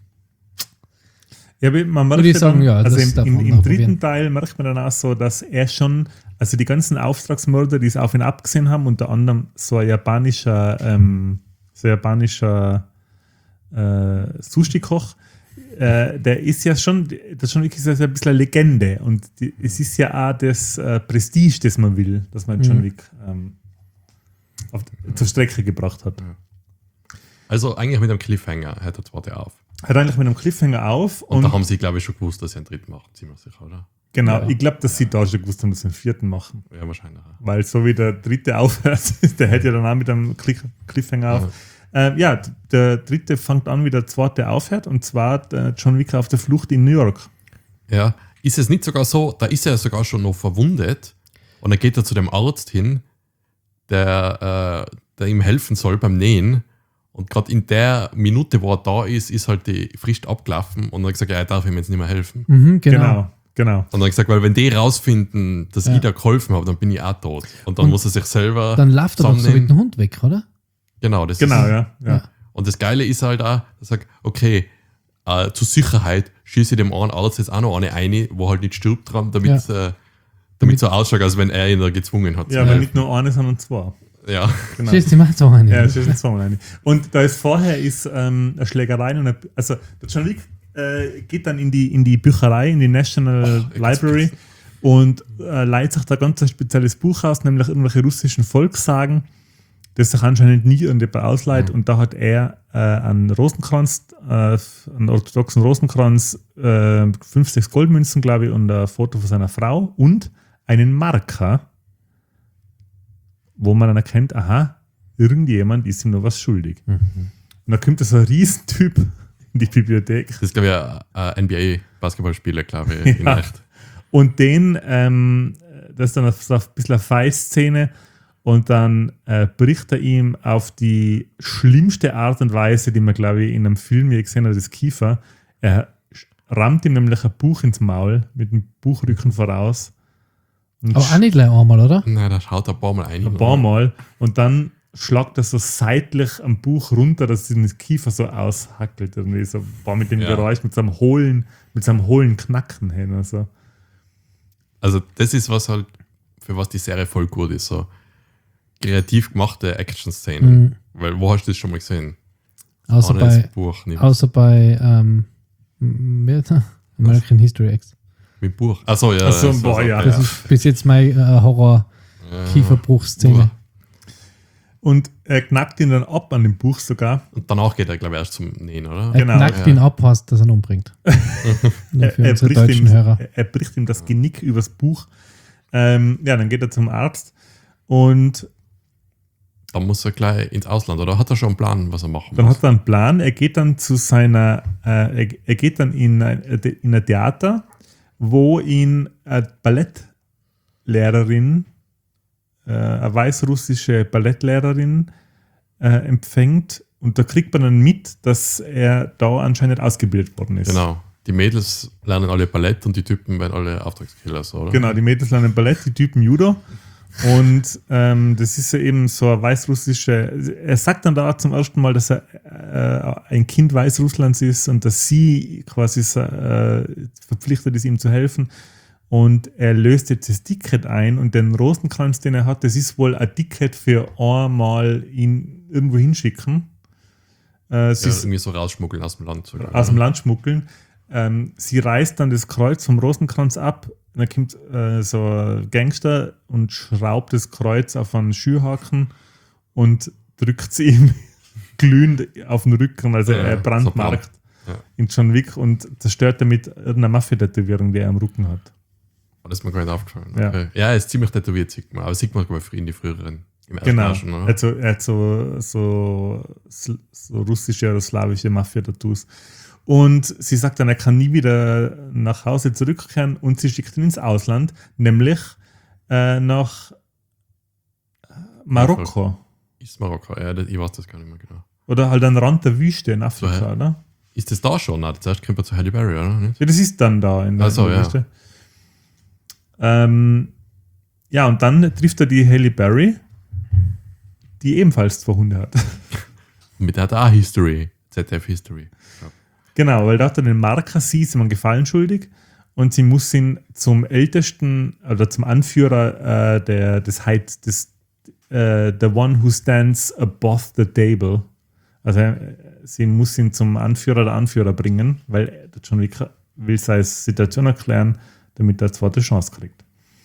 Ja, aber man merkt Würde ich ja sagen, dann, ja, also das im, darf im, man im auch dritten probieren. Teil merkt man dann auch so, dass er schon, also die ganzen Auftragsmörder, die es auf ihn abgesehen haben, unter anderem so ein japanischer, ähm, so ein japanischer äh, Sushi-Koch, äh, der ist ja schon, das ist schon wirklich so ein bisschen eine Legende, und die, es ist ja auch das äh, Prestige, das man will, dass man John Mhm. Wick ähm, auf, zur Strecke gebracht hat. Also eigentlich mit einem Cliffhanger hört der zweite auf. Hört eigentlich mit einem Cliffhanger auf, Und, und, da haben sie, glaube ich, schon gewusst, dass sie einen dritten machen. Ziemlich sicher, oder? genau, Ja. ich glaube, dass sie da schon gewusst haben, dass sie einen vierten machen. Ja, wahrscheinlich. auch. Weil so wie der dritte aufhört, der hört ja dann auch mit einem Cliff- Cliffhanger auf. Äh, ja, der dritte fängt an, wie der zweite aufhört, und zwar der John Wick auf der Flucht in New York. Ja, ist es nicht sogar so, da ist er sogar schon noch verwundet und dann geht er zu dem Arzt hin, der, äh, der ihm helfen soll beim Nähen, und gerade in der Minute, wo er da ist, ist halt die Frist abgelaufen, und dann hat er gesagt, ja, er darf ihm jetzt nicht mehr helfen. Mhm, genau. Genau, genau. Und dann hat er gesagt, weil wenn die rausfinden, dass Ja. ich da geholfen habe, dann bin ich auch tot. Und dann Und muss er sich selber Dann läuft er doch so zusammennehmen. mit dem Hund weg, oder? Genau, das Genau, ist, ja. ja. Ja. Und das Geile ist halt auch, er sagt, okay, äh, zur Sicherheit schieße ich dem einen Arzt jetzt auch noch eine eine, wo halt nicht stirbt dran, damit, äh, damit so ausschaut, als wenn er ihn da gezwungen hat. Ja, aber nicht nur eine, sondern zwei. Ja. Genau. Schießt die macht so eine. Ja, es ist zweimal eine. Und da ist vorher ist ähm, eine Schlägerei und eine, also der John Wick äh, geht dann in die, in die Bücherei, in die National Oh, Library und äh, leiht sich da ganz ein spezielles Buch aus, nämlich irgendwelche russischen Volkssagen, das sich anscheinend nie irgendjemand ausleiht. Mhm. Und da hat er äh, einen Rosenkranz, äh, einen orthodoxen Rosenkranz, äh, fünf, sechs Goldmünzen, glaube ich, und ein Foto von seiner Frau und einen Marker, wo man dann erkennt, aha, irgendjemand ist ihm noch was schuldig. Mhm. Und da kommt so ein Riesentyp in die Bibliothek. Das ist, glaube ich, ein N B A-Basketballspieler, glaube ich, in Ja. echt. Und den, ähm, das ist dann so ein bisschen eine Fight-Szene, und dann äh, bricht er ihm auf die schlimmste Art und Weise, die man, glaube ich, in einem Film je gesehen hat, das Kiefer. Er rammt ihm nämlich ein Buch ins Maul mit dem Buchrücken voraus. Und Aber auch nicht gleich einmal, oder? Nein, da schaut er ein paar Mal ein. ein paar Mal, und dann schlagt er so seitlich am Buch runter, dass sich das Kiefer so aushackelt. Irgendwie so war mit dem Ja. Geräusch, mit so einem hohlen, mit so einem hohlen Knacken hin. Also. Also das ist was halt, für was die Serie voll gut ist. So kreativ gemachte Action-Szenen. Mhm. Weil wo hast du das schon mal gesehen? Außer Einer das bei, Buch nicht. außer bei ähm, m- wie heißt er? American History X. Mit Buch. Achso, ja. Ach so, das boah, war's auch, ja. Das ist bis jetzt meine äh, Horror-Kieferbruchszene. Uah. Und er knackt ihn dann ab an dem Buch sogar. Und danach geht er, glaube ich, erst zum Nähen, oder? Er Genau, knackt ja. ihn ab, was dass er ihn umbringt. Nur Er, für er, unsere bricht deutschen ihm, Hörer. er, er bricht ihm das Genick übers Buch. Ähm, ja, dann geht er zum Arzt und Dann muss er gleich ins Ausland, oder hat er schon einen Plan, was er machen dann muss? hat er einen Plan. Er geht dann zu seiner, äh, er, er geht dann in ein, in ein Theater, wo ihn eine Ballettlehrerin, äh, eine weißrussische Ballettlehrerin äh, empfängt, und da kriegt man dann mit, dass er da anscheinend ausgebildet worden ist. Genau. Die Mädels lernen alle Ballett und die Typen werden alle Auftragskiller, so, oder? Genau, die Mädels lernen Ballett, die Typen Judo. Und ähm, das ist ja eben so ein weißrussische. Er sagt dann da zum ersten Mal, dass er äh, ein Kind Weißrusslands ist und dass sie quasi äh, verpflichtet ist, ihm zu helfen. Und er löst jetzt das Ticket ein, und den Rosenkranz, den er hat, das ist wohl ein Ticket für einmal ihn irgendwo hinschicken. Äh, sie Ja, ist irgendwie so rausschmuggeln aus dem Land. Sogar, aus dem oder? Land schmuggeln. Ähm, sie reißt dann das Kreuz vom Rosenkranz ab. Und dann kommt äh, so ein Gangster und schraubt das Kreuz auf einen Schürhaken und drückt es ihm glühend auf den Rücken. Also Ja, er so brandmarkt Ja. in John Wick und zerstört damit irgendeine Mafia-Tätowierung, die er am Rücken hat. Oh, das ist mir gar nicht aufgefallen. Ja. Okay. Ja, er ist ziemlich tätowiert, sieht man. Aber sieht man, glaube ich, in die früheren. Im ersten Genau. Jahr schon, oder? Also, er hat so, so, so russische oder slawische Mafia-Tattoos. Und sie sagt dann, er kann nie wieder nach Hause zurückkehren, und sie schickt ihn ins Ausland, nämlich äh, nach Marokko. Ist Marokko, ja, das, ich weiß das gar nicht mehr genau. Oder halt an Rand der Wüste in Afrika, So, ja. oder? Ist das da schon? Nein, zuerst kommt er zu Halle Berry, oder? Nicht? Ja, das ist dann da in der, Ach so, in der ja. Wüste. Ähm, ja, und dann trifft er die Halle Berry, die ebenfalls zwei Hunde hat. Und mit der hat er auch History. Z D F History. Ja. Genau, weil da hat er den Marker, sie ist ihm einen Gefallen schuldig, und sie muss ihn zum ältesten oder zum Anführer äh, der, des Heid, des äh, the one who stands above the table. Also äh, sie muss ihn zum Anführer der Anführer bringen, weil der John Wick will seine Situation erklären, damit er eine zweite Chance kriegt.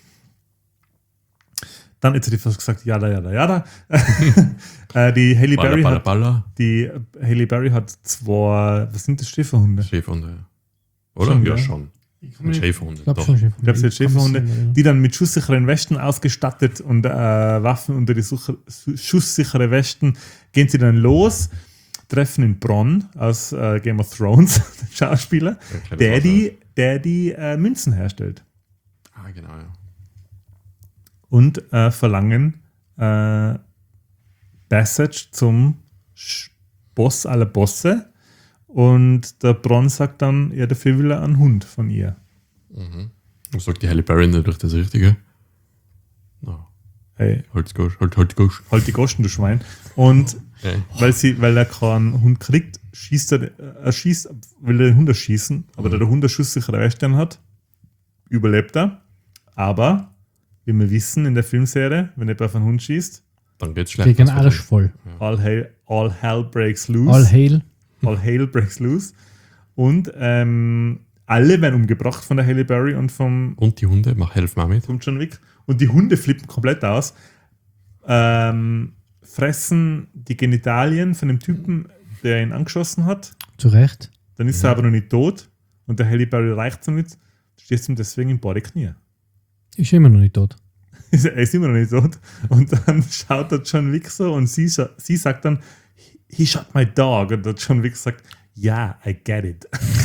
Dann jetzt hätte ich fast gesagt, jada, jada, jada. äh, die Halle Baller, Berry Baller, hat Baller. Die Halle Berry hat zwei, was sind das, Schäferhunde? Schäferhunde. Oder? Schon, ja, ja. schon. Mit Schäferhunden. Ich glaube doch. schon Ich glaube, es sind Schäferhunde, die die dann mit schusssicheren Westen ausgestattet und äh, Waffen unter die Suche, su- schusssichere Westen gehen sie dann los, treffen in Bronn aus äh, Game of Thrones, den Schauspieler, Ja, der das die, der die äh, Münzen herstellt Ah, genau, ja. und äh, verlangen äh, Passage zum Sch- Boss aller Bosse. Und der Bronn sagt dann, ja, dafür will er einen Hund von ihr. Mhm. Und sagt die Halle Berry natürlich das Richtige. No. Hey, Halt, halt, halt, Gosch. halt die Goschen, du Schwein. Und Hey. weil, sie, weil er keinen Hund kriegt, schießt er, er schießt, will er den Hund erschießen, aber Mhm. da der Hund eine schusssichere Weste hat, überlebt er. Aber, wie wir wissen in der Filmserie, wenn jemand auf einen Hund schießt, Dann geht's schlecht. Gegen Arsch voll. all hell, all hell breaks loose. All hail. All hail breaks loose. Und ähm, alle werden umgebracht von der Halle Berry und vom, Und die Hunde, mach helf mal mit. vom John Wick. Und die Hunde flippen komplett aus, ähm, fressen die Genitalien von dem Typen, der ihn angeschossen hat. Zu Recht. Dann ist er aber noch nicht tot. Und der Halle Berry reicht es nicht. Stehst ihm deswegen in beide Knie. Ist immer noch nicht tot. Er ist immer noch nicht tot. Und dann schaut der John Wick so und sie, scha- sie sagt dann, he shot my dog. Und der John Wick sagt, ja, yeah, I get it.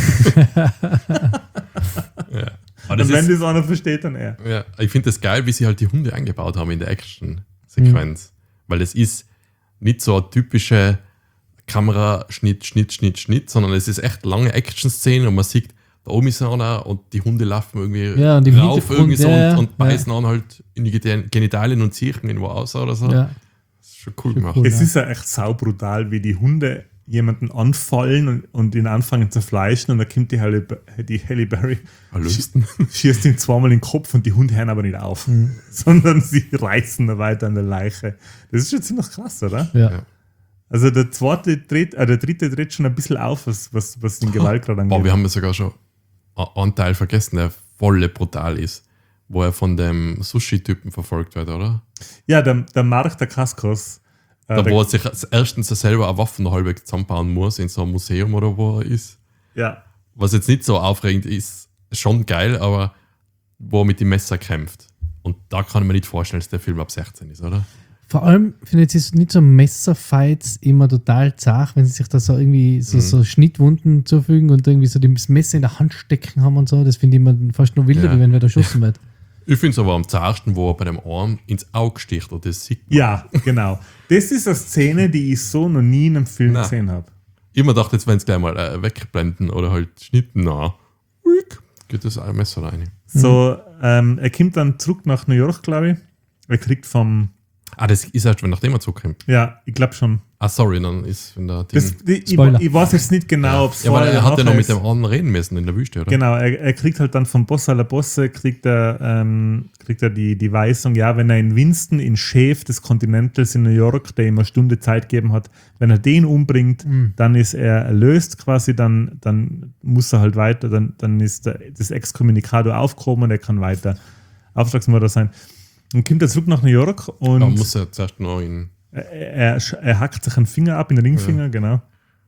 Ja. Aber das Und wenn ist, das einer versteht, dann er. ja, ich finde das geil, wie sie halt die Hunde eingebaut haben in der Action-Sequenz. Weil es ist nicht so eine typische Kameraschnitt, Schnitt, Schnitt, Schnitt, sondern es ist echt lange Action-Szenen und man sieht, da oben ist einer und die Hunde laufen irgendwie Ja, und im rauf Hintergrund, irgendwie so ja, und, und ja. beißen an halt in die Gen- Genitalien und ziehen irgendwo aus oder so. Ja. Das ist schon cool Schon gemacht. cool. Es Ja. ist ja echt saubrutal, wie die Hunde jemanden anfallen und, und ihn anfangen zu fleischen und dann kommt die Halle, die Halle Berry, Verlusten. schießt ihm zweimal in den Kopf und die Hunde hören aber nicht auf, Mhm. sondern sie reißen da weiter an der Leiche. Das ist schon ziemlich krass, oder? Ja. Ja. Also der zweite dreht, äh, der dritte dreht schon ein bisschen auf, was, was, was den Gewaltgrad angeht. Aber wir haben ja sogar schon einen Teil vergessen, der voll brutal ist, wo er von dem Sushi-Typen verfolgt wird, oder? Ja, der, der Mark der Kaskos. Äh, Da, der, wo er sich erstens selber eine Waffe noch halbwegs zusammenbauen muss, in so einem Museum oder wo er ist. ja, Was jetzt nicht so aufregend ist, schon geil, aber wo er mit dem Messer kämpft. Und da kann ich mir nicht vorstellen, dass der Film ab sechzehn ist, oder? Vor allem finde ich es nicht so Messerfights immer total zart, wenn sie sich da so irgendwie so, Mhm. so Schnittwunden zufügen und irgendwie so das Messer in der Hand stecken haben und so. Das finde ich immer fast noch wilder, Ja. wie wenn wer da schossen wird. Ich finde es aber am zartesten, wo er bei dem Arm ins Auge sticht und das sieht man. ja, genau. Das ist eine Szene, die ich so noch nie in einem Film Nein. gesehen habe. Ich mir dachte, jetzt wenn es gleich mal äh, wegblenden oder halt schnitten, na, uik, geht das ein Messer rein. So, ähm, er kommt dann zurück nach New York, glaube ich. Er kriegt vom, Ah, das ist erst, wenn nachdem er zurückkommt. ja, ich glaube schon. Ah, sorry, dann ist, wenn der Ding... Das, die, ich, Spoiler. ich weiß jetzt nicht genau, ob es ja, weil er hat ja noch mit ist. dem anderen reden müssen in der Wüste, oder? Genau, er, er kriegt halt dann vom Boss aller Bosse, kriegt er, ähm, kriegt er die, die Weisung, ja, wenn er in Winston, in Chef des Continentals in New York, der ihm eine Stunde Zeit gegeben hat, wenn er den umbringt, Mhm. dann ist er erlöst quasi, dann, dann muss er halt weiter, dann, dann ist der, das Excommunicado aufgehoben und er kann weiter Auftragsmörder sein. Und kommt er zurück nach New York und Aber muss er zuerst noch in... er, er, er hackt sich einen Finger ab, in den Ringfinger, genau.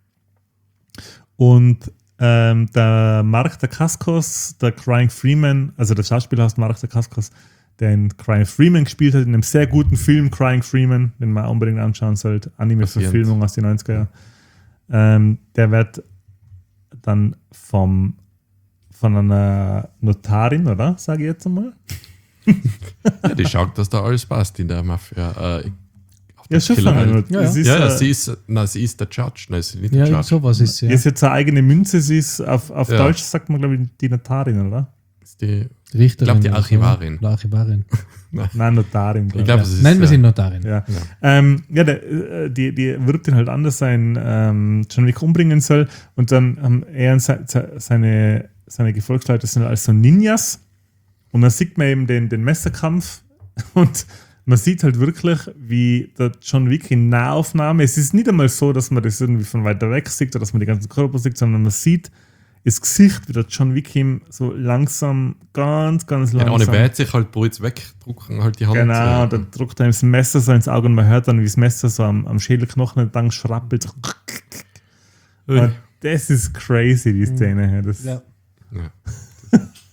Und ähm, der Mark der Kaskos, der Crying Freeman, also der Schauspieler heißt Mark der Kaskos, der in Crying Freeman gespielt hat, in einem sehr guten Film, Crying Freeman, den man unbedingt anschauen sollte, Anime-Verfilmung aus den neunziger Jahren. Ähm, der wird dann vom, von einer Notarin, oder? Sage ich jetzt einmal. Ja, die schaut, dass da alles passt in der Mafia. Äh, auf Ja, der schon Killerei. von einer Ja, Es ja. ist, Ja, ja, äh, sie ist, na, sie ist der Judge. Nein, sie ist nicht Ja, der irgend Judge. sowas ist ja. ist jetzt eine eigene Münze, sie ist auf, auf Ja. Deutsch, sagt man, glaube ich, die Notarin, oder? Ist die, Richterin. Ich glaub, die oder so, Archivarin. oder? Die Archivarin. Nein, Notarin. ich glaub glaube, Ja. es ist. Nein, wir äh, sind Notarin. Ja, ähm, ja der, äh, die, die wirbt ihn halt an, dass er ihn ähm, John Wick umbringen soll. Und dann haben er und se, se, seine, seine Gefolgsleute sind also Ninjas. Und dann sieht man eben den, den Messerkampf. Und man sieht halt wirklich, wie der John Wick in Nahaufnahme, es ist nicht einmal so, dass man das irgendwie von weiter weg sieht oder dass man die ganzen Körper sieht, sondern man sieht das Gesicht, wie der John Wick ihm so langsam, ganz, ganz Ja, langsam. ohne Wert sich halt kurz wegdrucken, halt die Hand. Genau, äh, da drückt er ihm das Messer so ins Auge und man hört dann, wie das Messer so am, am Schädelknochen entlang schrappelt. So. Ui. Und das ist crazy, die Szene. Das, Ja. Ja.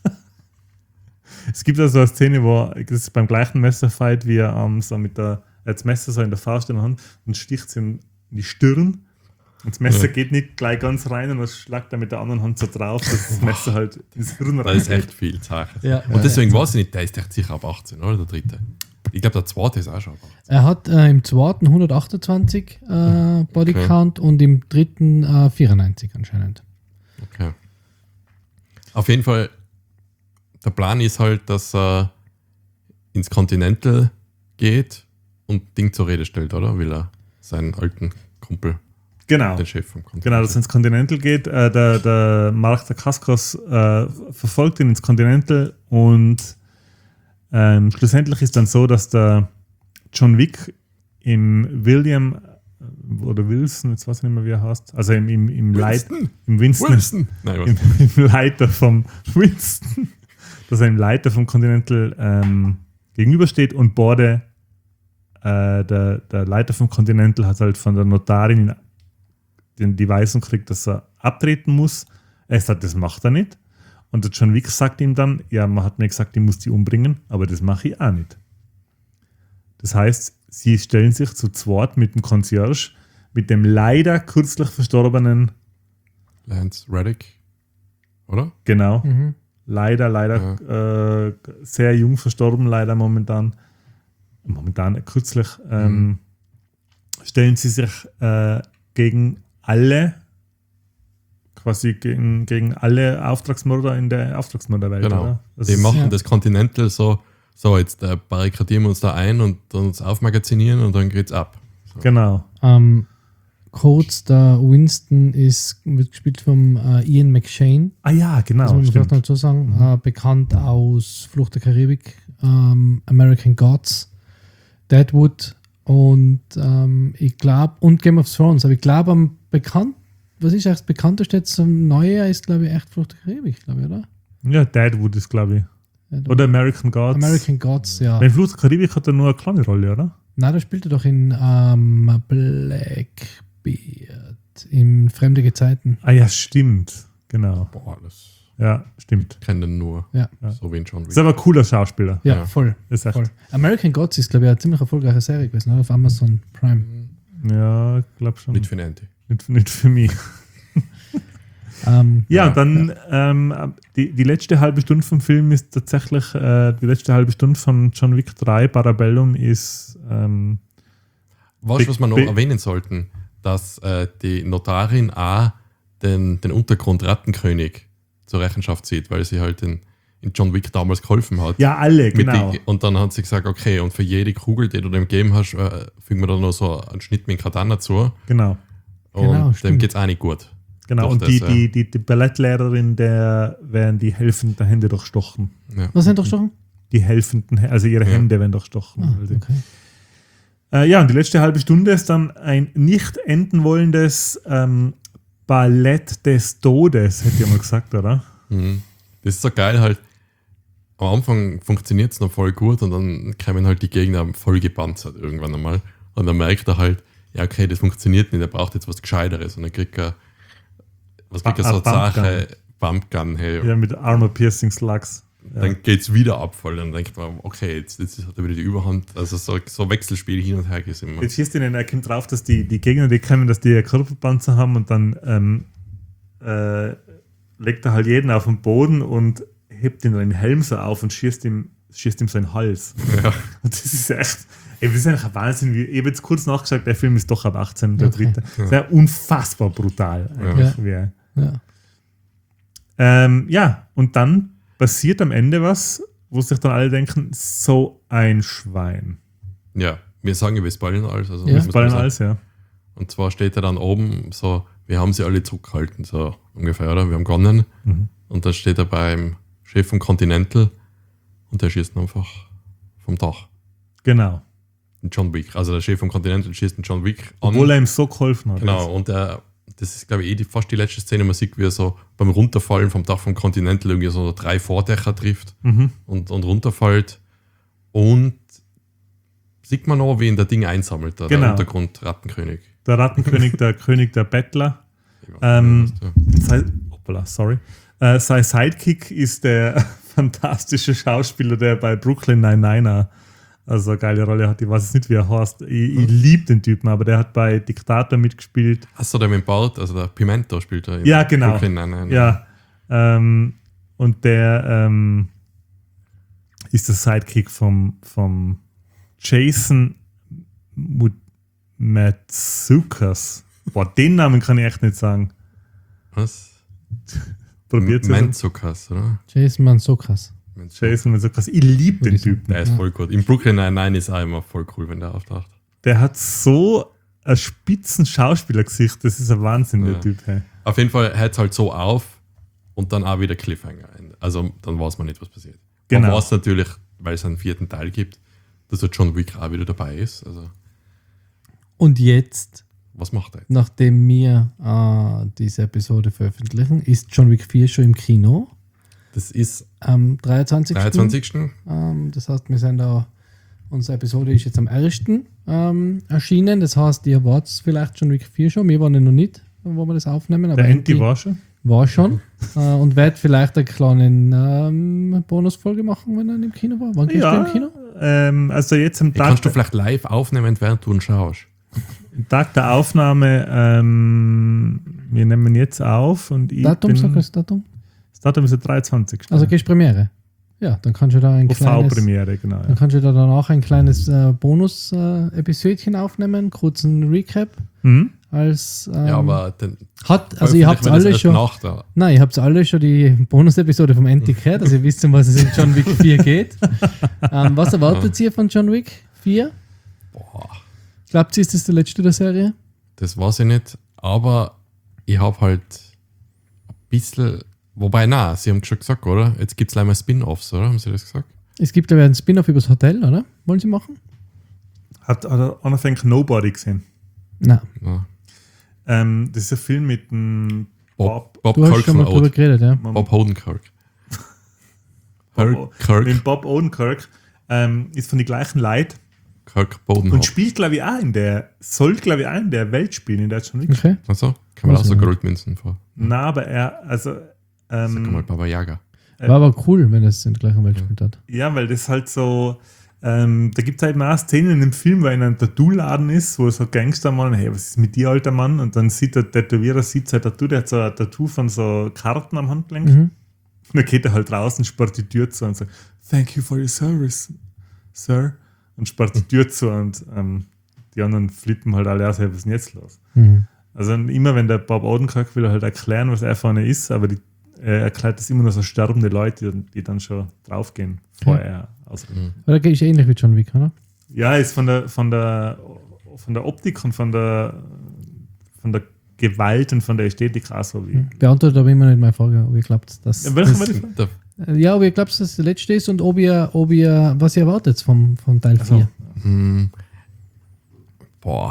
Es gibt also eine Szene, wo das ist beim gleichen Messerfight, wie er ähm, so mit der, das Messer so in der Faust in der Hand und sticht es in die Stirn. Und das Messer Ja. geht nicht gleich ganz rein und dann schlagt er mit der anderen Hand so drauf, dass das Messer halt ins Hirn Da ist echt viel Sache. Ja. Und deswegen weiß ich nicht, der ist echt sicher ab achtzehn, oder? Der dritte. Ich glaube, der zweite ist auch schon ab achtzehn. Er hat äh, im zweiten hundertachtundzwanzig äh, Bodycount und im dritten äh, vierundneunzig anscheinend. Okay. Auf jeden Fall, der Plan ist halt, dass er ins Continental geht und Ding zur Rede stellt, oder? Will er seinen alten Kumpel, Genau. den Chef vom Continental. Genau, dass er ins Continental geht. Äh, der, der Mark Dacascos äh, verfolgt ihn ins Continental und ähm, schlussendlich ist dann so, dass der John Wick im William äh, oder Wilson, jetzt weiß ich nicht mehr, wie er heißt, also im, im, im, Leit, im Winston, Wilson! Nein, was? im, im Leiter vom Winston, dass er im Leiter vom Continental ähm, gegenübersteht und Borde, äh, der, der Leiter vom Continental hat halt von der Notarin den, die Weisung kriegt, dass er abtreten muss. Er sagt, das macht er nicht. Und der John Wick sagt ihm dann, ja, man hat mir gesagt, ich muss die umbringen, aber das mache ich auch nicht. Das heißt, sie stellen sich zu zweit mit dem Concierge, mit dem leider kürzlich verstorbenen, Lance Reddick, oder? genau, Mhm. leider, leider äh, sehr jung verstorben, leider momentan, momentan, äh, kürzlich, ähm, Mhm. stellen sie sich äh, gegen alle, quasi gegen, gegen alle Auftragsmörder in der Auftragsmörderwelt. Genau. Oder? Das Die ist- machen ja. das Continental so, so jetzt äh, barrikadieren wir uns da ein und uns aufmagazinieren und dann geht's ab. So. Genau. Ähm, kurz, der Winston ist, wird gespielt vom äh, Ian McShane. Ah ja, genau. Das muss man vielleicht stimmt. noch dazu sagen. Äh, bekannt aus Flucht der Karibik, ähm, American Gods, Deadwood und ähm, ich glaube, und Game of Thrones. Aber ich glaube, am bekannt, was ist eigentlich das bekannteste jetzt zum Neujahr ist, glaube ich, echt Flucht der Karibik, glaube ich, oder? Ja, Deadwood ist, glaube ich. Ja, Oder American Gods. American Gods, ja. Wenn Fluch der Karibik hat er nur eine kleine Rolle, oder? Nein, da spielt er doch in ähm, Blackbeard, in Fremde Gezeiten. Ah ja, stimmt. Genau. Boah, das Ja, stimmt. kennen den nur. Ja. So wie in John Wick. Ist aber ein cooler Schauspieler. Ja, Ja. voll. Ist echt. voll. American Gods ist, glaube ich, eine ziemlich erfolgreiche Serie gewesen, oder? Auf Amazon Prime. Ja, ich glaube schon. Nicht für den Anti. Nicht, nicht für mich. Ähm, Ja, Ja, und dann Ähm, die, die letzte halbe Stunde vom Film ist tatsächlich, äh, die letzte halbe Stunde von John Wick drei, Parabellum, ist ähm, Weißt du, was wir noch Be- erwähnen sollten? Dass äh, die Notarin auch den, den Untergrund Rattenkönig zur Rechenschaft zieht, weil sie halt in, in John Wick damals geholfen hat. ja alle, Mit genau. die, und dann hat sie gesagt, okay, und für jede Kugel, die du dem gegeben hast, äh, fügen wir dann noch so einen Schnitt mit Katana zu. genau. Und Genau, dem stimmt. geht es auch nicht gut. Genau, Doch, und das, die, ja. die, die, die Ballettlehrerin, der werden die helfenden Hände durchstochen. Ja. was sind doch schon? Die helfenden, Hä- also ihre Ja. Hände werden durchstochen. Ah, Weil die- okay. Äh, ja, und die letzte halbe Stunde ist dann ein nicht enden wollendes ähm, Ballett des Todes, hätte ich mal gesagt, oder? Mhm. Das ist so geil halt. Am Anfang funktioniert es noch voll gut und dann kommen halt die Gegner voll gepanzert irgendwann einmal. Und dann merkt er halt, ja okay, das funktioniert nicht, er braucht jetzt was Gescheiteres. Und dann kriegt er, was kriegt er Ba- so ah, Bumpgun. Sache, Bumpgun, hey. Ja, mit Armor Piercing Slugs. Ja. Dann geht es wieder ab voll. Dann denkt man, okay, jetzt, jetzt hat er wieder die Überhand. Also so, so Wechselspiel hin und her geht es immer. Jetzt schießt ihnen, er kommt drauf, dass die, die Gegner, die kommen, dass die Körperpanzer haben und dann ähm, äh, legt er halt jeden auf den Boden und hebt ihn den Helm so auf und schießt ihm, schießt ihm seinen Hals. Ja. Und das ist echt, ey, das ist eigentlich ein Wahnsinn. Wie- Ich habe jetzt kurz nachgeschaut, der Film ist doch ab achtzehn, der Okay. dritte. Sehr unfassbar brutal. Eigentlich. Ja. Ja. Ähm, ja, und dann passiert am Ende was, wo sich dann alle denken, so ein Schwein. ja, wir sagen, wir spoilern alles. Also Ja. muss man Ballen sagen. alles, ja. Und zwar steht er dann oben so, wir haben sie alle zurückgehalten, so ungefähr, oder? Wir haben gewonnen. Mhm. Und dann steht er beim Chef vom Continental und der schießt ihn einfach vom Dach. Genau. Den John Wick. Also der Chef vom Continental schießt den John Wick an. Obwohl er ihm so geholfen hat. Genau, und er, das ist, glaube ich, eh die, fast die letzte Szene, man sieht, wie er so beim Runterfallen vom Dach vom Continental irgendwie so drei Vordächer trifft Mhm. und, und runterfällt. Und sieht man noch, wie ihn der Ding einsammelt, der, Genau. der Untergrund Rattenkönig. Der Rattenkönig, der König der Bettler. Ich weiß Ähm, nicht, was der- Sein, hoppala, sorry. Äh, sein Sidekick ist der fantastischer Schauspieler, der bei Brooklyn Nine-Nine also eine geile Rolle hat. Ich weiß jetzt nicht, wie er heißt. Ich, ich liebe den Typen, aber der hat bei Diktator mitgespielt. Hast du da mit dem Bart, also der Pimento spielt er? Ja, genau. Brooklyn, nein, nein, Ja. Ähm, und der ähm, ist der Sidekick vom, vom Jason Matsukas. Boah, den Namen kann ich echt nicht sagen. Was? Probiert es. Manzukas, oder? Jason Mantzoukas. Jason Matsukas. Ich liebe den Würde ich sagen. Typen. Der ist voll gut. In Brooklyn Nine-Nine ist auch immer voll cool, wenn der auftaucht. Der hat so ein spitzen Schauspielergesicht. Das ist ein Wahnsinn, der Ja. Typ. Hey. Auf jeden Fall hört es halt so auf und dann auch wieder Cliffhanger. Also dann weiß man nicht, was passiert. Genau. Man weiß natürlich, weil es einen vierten Teil gibt, dass der John Wick auch wieder dabei ist. Also Und jetzt, was macht er jetzt? nachdem wir äh, diese Episode veröffentlichen, ist John Wick vier schon im Kino Das ist am dreiundzwanzigsten dreiundzwanzigsten Ähm, das heißt, wir sind da, unsere Episode ist jetzt am ersten Ähm, erschienen. Das heißt, ihr wart vielleicht John Wick vier schon. Wir waren ja noch nicht, wo wir das aufnehmen. Aber Der Anti Anti war schon. war schon. äh, und wird vielleicht eine kleine ähm, Bonusfolge machen, wenn er im Kino war. Wann gehst du im Kino? Ähm, also jetzt am Den Tag, kannst du vielleicht live aufnehmen, während du ihn schaust. Tag der Aufnahme, ähm, wir nehmen jetzt auf und ich Datum, bin, sag das Datum. das Datum ist der dreiundzwanzigste Also gehst Premiere. Ja, dann kannst du da ein kleines, O V-Premiere, genau. dann Ja. kannst du da danach ein kleines äh, Bonus-Episodchen aufnehmen, kurzen Recap. Mhm. Als, ähm, Ja, aber den, hat, also ihr habt veröffentlichen wir das alle erst schon. nach der, Nein, ihr habt alle schon die Bonus-Episode vom Anti gehört, also ihr wisst, um was es in John Wick vier geht. ähm, was erwartet ihr von John Wick vier? boah, Glaubt ihr, ist das der letzte der Serie? das weiß ich nicht, aber ich habe halt ein bisschen, wobei, na, sie haben schon gesagt, oder? Jetzt gibt es leider mal Spin-Offs, oder? Haben sie das gesagt? Es gibt aber einen Spin-off über das Hotel, oder? Wollen sie machen? Hat, hat einer von euch Nobody gesehen? Nein. Ja. Ähm, das ist ein Film mit dem Bob, Bob, Bob Du hast Kirk schon von mal drüber Old. geredet, ja. Bob Odenkirk. Bob- Kirk, mit dem Bob Odenkirk. Ähm, ist von den gleichen Leuten Kirk und Bodenhoff. spielt, glaube ich, auch in der, soll, glaube ich, auch in der Welt spielen, in der John Wick. Okay. Also, kann man auch Also. so Goldmünzen vor. Na, aber er, also, Sag mal, ähm, Baba Yaga. Äh, War aber cool, wenn es in der gleichen Welt gespielt hat. ja, weil das halt so, ähm, da gibt es halt mal eine Szene in dem Film, wo er in einem Tattoo-Laden ist, wo so Gangster meinen, hey, was ist mit dir, alter Mann? Und dann sieht der Tätowierer, sieht sein Tattoo, der hat so ein Tattoo von so Karten am Handgelenk. Mhm. Und dann geht er halt raus und sperrt die Tür zu und sagt, thank you for your service, Sir. Und sperrt die Tür zu und ähm, die anderen flippen halt alle aus, hey, was ist denn jetzt los? Mhm. Also immer wenn der Bob Odenkirk will er halt erklären, was er vorne ist, aber die, er erklärt das immer nur so sterbende Leute, die, die dann schon draufgehen, bevor Ja. er ausgeht. Aber da ist ähnlich wie John Wick, oder? Ja, ist von der, von der, von der Optik und von der, von der Gewalt und von der Ästhetik auch so wie. Beantwortet aber immer nicht meine Frage, ob ihr glaubt, dass. Ja, welche das, war die Frage? Der, Äh, Ja, ob ihr glaubt, dass das der letzte ist und ob ihr, ob ihr was ihr erwartet vom, vom Teil Also, vier. hm, boah.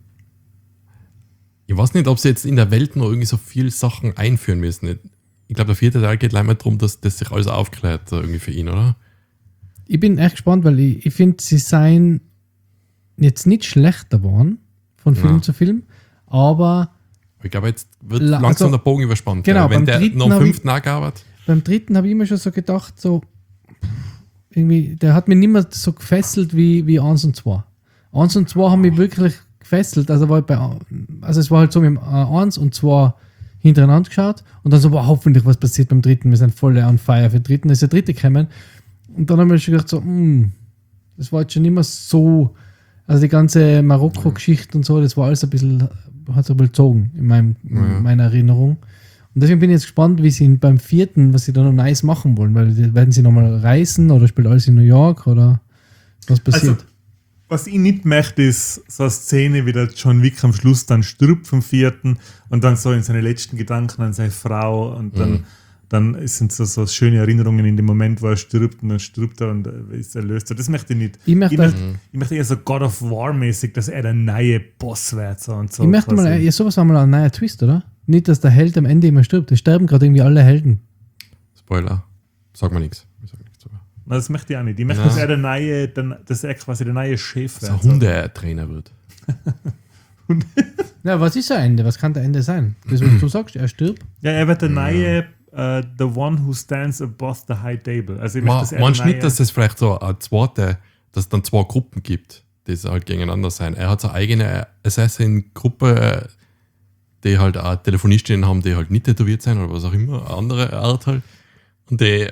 Ich weiß nicht, ob sie jetzt in der Welt noch irgendwie so viele Sachen einführen müssen. Ich glaube, der vierte Teil geht leider darum, dass das sich alles aufklärt äh, irgendwie für ihn, oder? Ich bin echt gespannt, weil ich, ich finde, sie seien jetzt nicht schlechter geworden von Film Ja. zu Film, aber Ich glaube, jetzt wird La- langsam also- der Bogen überspannt. Genau, ja. Wenn beim der dritten noch am hab ich- fünften angearbeitet. beim dritten habe ich immer schon so gedacht, so irgendwie, der hat mich nicht mehr so gefesselt wie, wie eins und zwei. eins und zwei haben mich wirklich gefesselt. Also, war bei, also es war halt so, wir haben eins und zwei hintereinander geschaut und dann so, wow, hoffentlich was passiert beim dritten. Wir sind voll on fire für den dritten. Dann ist der dritte gekommen. Und dann haben wir schon gedacht, so, mh, das war jetzt schon nicht mehr so, also die ganze Marokko-Geschichte und so, das war alles ein bisschen, hat so überzogen in, meinem, in Ja. meiner Erinnerung. Und deswegen bin ich jetzt gespannt, wie sie beim vierten, was sie da noch nice machen wollen, weil die- werden sie nochmal reisen oder spielt alles in New York oder was passiert? Also, was ich nicht möchte, ist so eine Szene, wie der John Wick am Schluss dann stirbt vom vierten und dann so in seine letzten Gedanken an seine Frau und dann, Mhm. dann sind so, so schöne Erinnerungen in dem Moment, wo er stirbt und dann stirbt er und äh, ist erlöst. Das möchte ich nicht. ich möchte, Ich halt, möchte, ich möchte eher so God of War-mäßig, dass er der neue Boss wird. So und so ich möchte mal, quasi. ja, sowas war mal ein neuer Twist, oder? Nicht, dass der Held am Ende immer stirbt. Es sterben gerade irgendwie alle Helden. Spoiler. Sag mal nichts. Ich sag nichts drüber. Nein, das möchte ich auch nicht. Ich möchte, Ja. dass er der neue, der, dass er quasi der neue Chef Dass wird. er Hundetrainer wird. Ja, was ist ein Ende? Was kann der Ende sein? Das, was du sagst, er stirbt. Ja, er wird der neue uh, the one who stands above the high table. Also ich Ma, möchte das meinst du Adonai- nicht, dass es vielleicht so eine zweite, dass es dann zwei Gruppen gibt, die so halt gegeneinander sein? Er hat so eine eigene Assassin-Gruppe, die halt auch Telefonistinnen haben, die halt nicht tätowiert sind oder was auch immer, eine andere Art halt. Und die,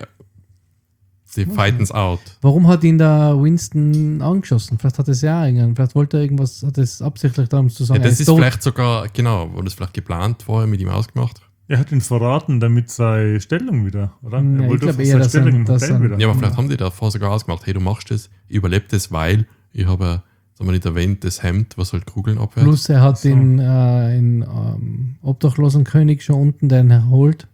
die fighten's out. Warum hat ihn da Winston angeschossen? Vielleicht hat er es ja auch irgendwann. Vielleicht wollte er irgendwas, hat es absichtlich darum zu Ja, sagen, er das ist tot. vielleicht sogar, genau, wurde das vielleicht geplant vorher mit ihm ausgemacht. Er hat ihn verraten, damit seine Stellung wieder, oder? Ja, ich wollte glaub auf eher, seine dass Stellung er- im dass Hotel er- wieder. Ja, aber vielleicht haben die davor sogar ausgemacht, hey, du machst das, ich überlebe das, weil ich habe, sagen wir nicht erwähnt, das Hemd, was halt Kugeln abhält. Plus er hat So. den, äh, den ähm, Obdachlosenkönig schon unten den erholt.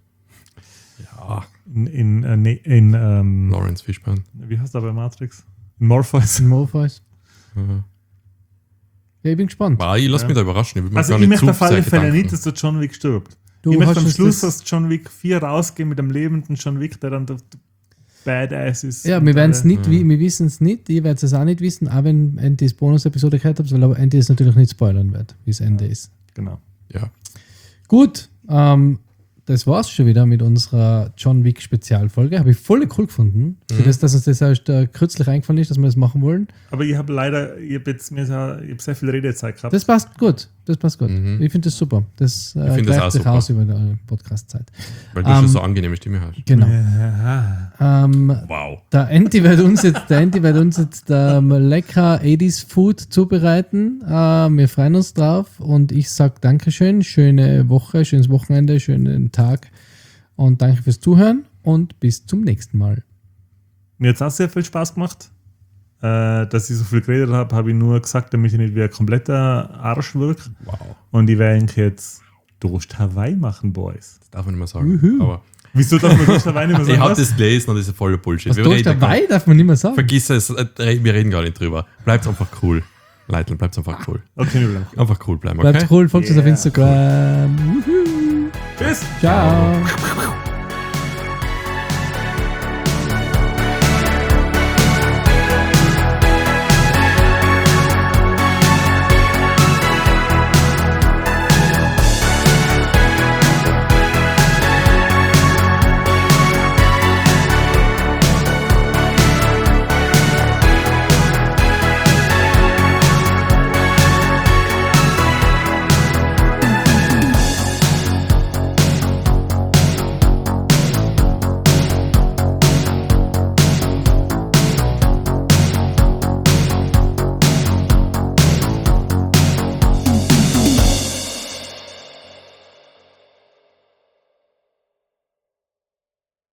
Ja, In, in, äh, nee, in ähm, Lawrence Fishburne. wie heißt er bei Matrix? In Morpheus. In Morpheus. Mhm. Ja, ich bin gespannt. Aber ich lass Ja. mich da überraschen. Ich will mir Also gar ich nicht möchte zu auf alle sehr Fälle Gedanken- nicht, dass der John Wick stirbt. Du ich möchte hast am uns Schluss, das- dass John Wick vier rausgeht mit dem lebenden John Wick, der dann der der Badass ist. Ja, Und wir werden es alle- nicht, wie- wir wissen es nicht, ihr werdet es auch nicht wissen, auch wenn Andy das Bonus-Episode gehört habt, weil aber Andy es natürlich nicht spoilern wird, wie das Ende ist. Genau. Ja. Gut, ähm, das war's schon wieder mit unserer John Wick Spezialfolge. Habe ich voll cool gefunden. Für Mhm. das, dass uns das erst äh, kürzlich eingefallen ist, dass wir das machen wollen. Aber ich habe leider, ich habe jetzt mir sehr, ich hab sehr viel Redezeit gehabt. Das passt gut. Das passt gut. Mhm. Ich finde das super. Das äh, Ich find das gleicht auch sich super. aus über die Podcast-Zeit. Weil du Ähm, schon so angenehme Stimme hast. Genau. Ja. Ähm, Wow. Der Andy wird uns jetzt, der Andy wird uns jetzt ähm, lecker achtziger Food zubereiten. Äh, wir freuen uns drauf und ich sage Dankeschön, schöne Woche, schönes Wochenende, schönen Tag und danke fürs Zuhören und bis zum nächsten Mal. Mir hat es auch sehr viel Spaß gemacht. Äh, dass ich so viel geredet habe, habe ich nur gesagt, damit ich nicht wie ein kompletter Arsch wirke. Wow. Und ich werde eigentlich jetzt Durst Hawaii machen, Boys. Das darf man nicht mehr sagen. Uhu. Aber Wieso darf man Durst Hawaii nicht mehr ich sagen? habe was? das gelesen und das ist voller Bullshit. Was Wir durch reden gar- dabei darf man nicht mehr sagen. Vergiss es, äh, wir reden gar nicht drüber. Bleibt einfach cool. Leute, bleibt einfach cool. Okay, wir bleiben. Einfach cool bleiben, okay? Bleibt cool, folgt uns auf Yeah. Instagram. Uhu. Tschüss! Ciao.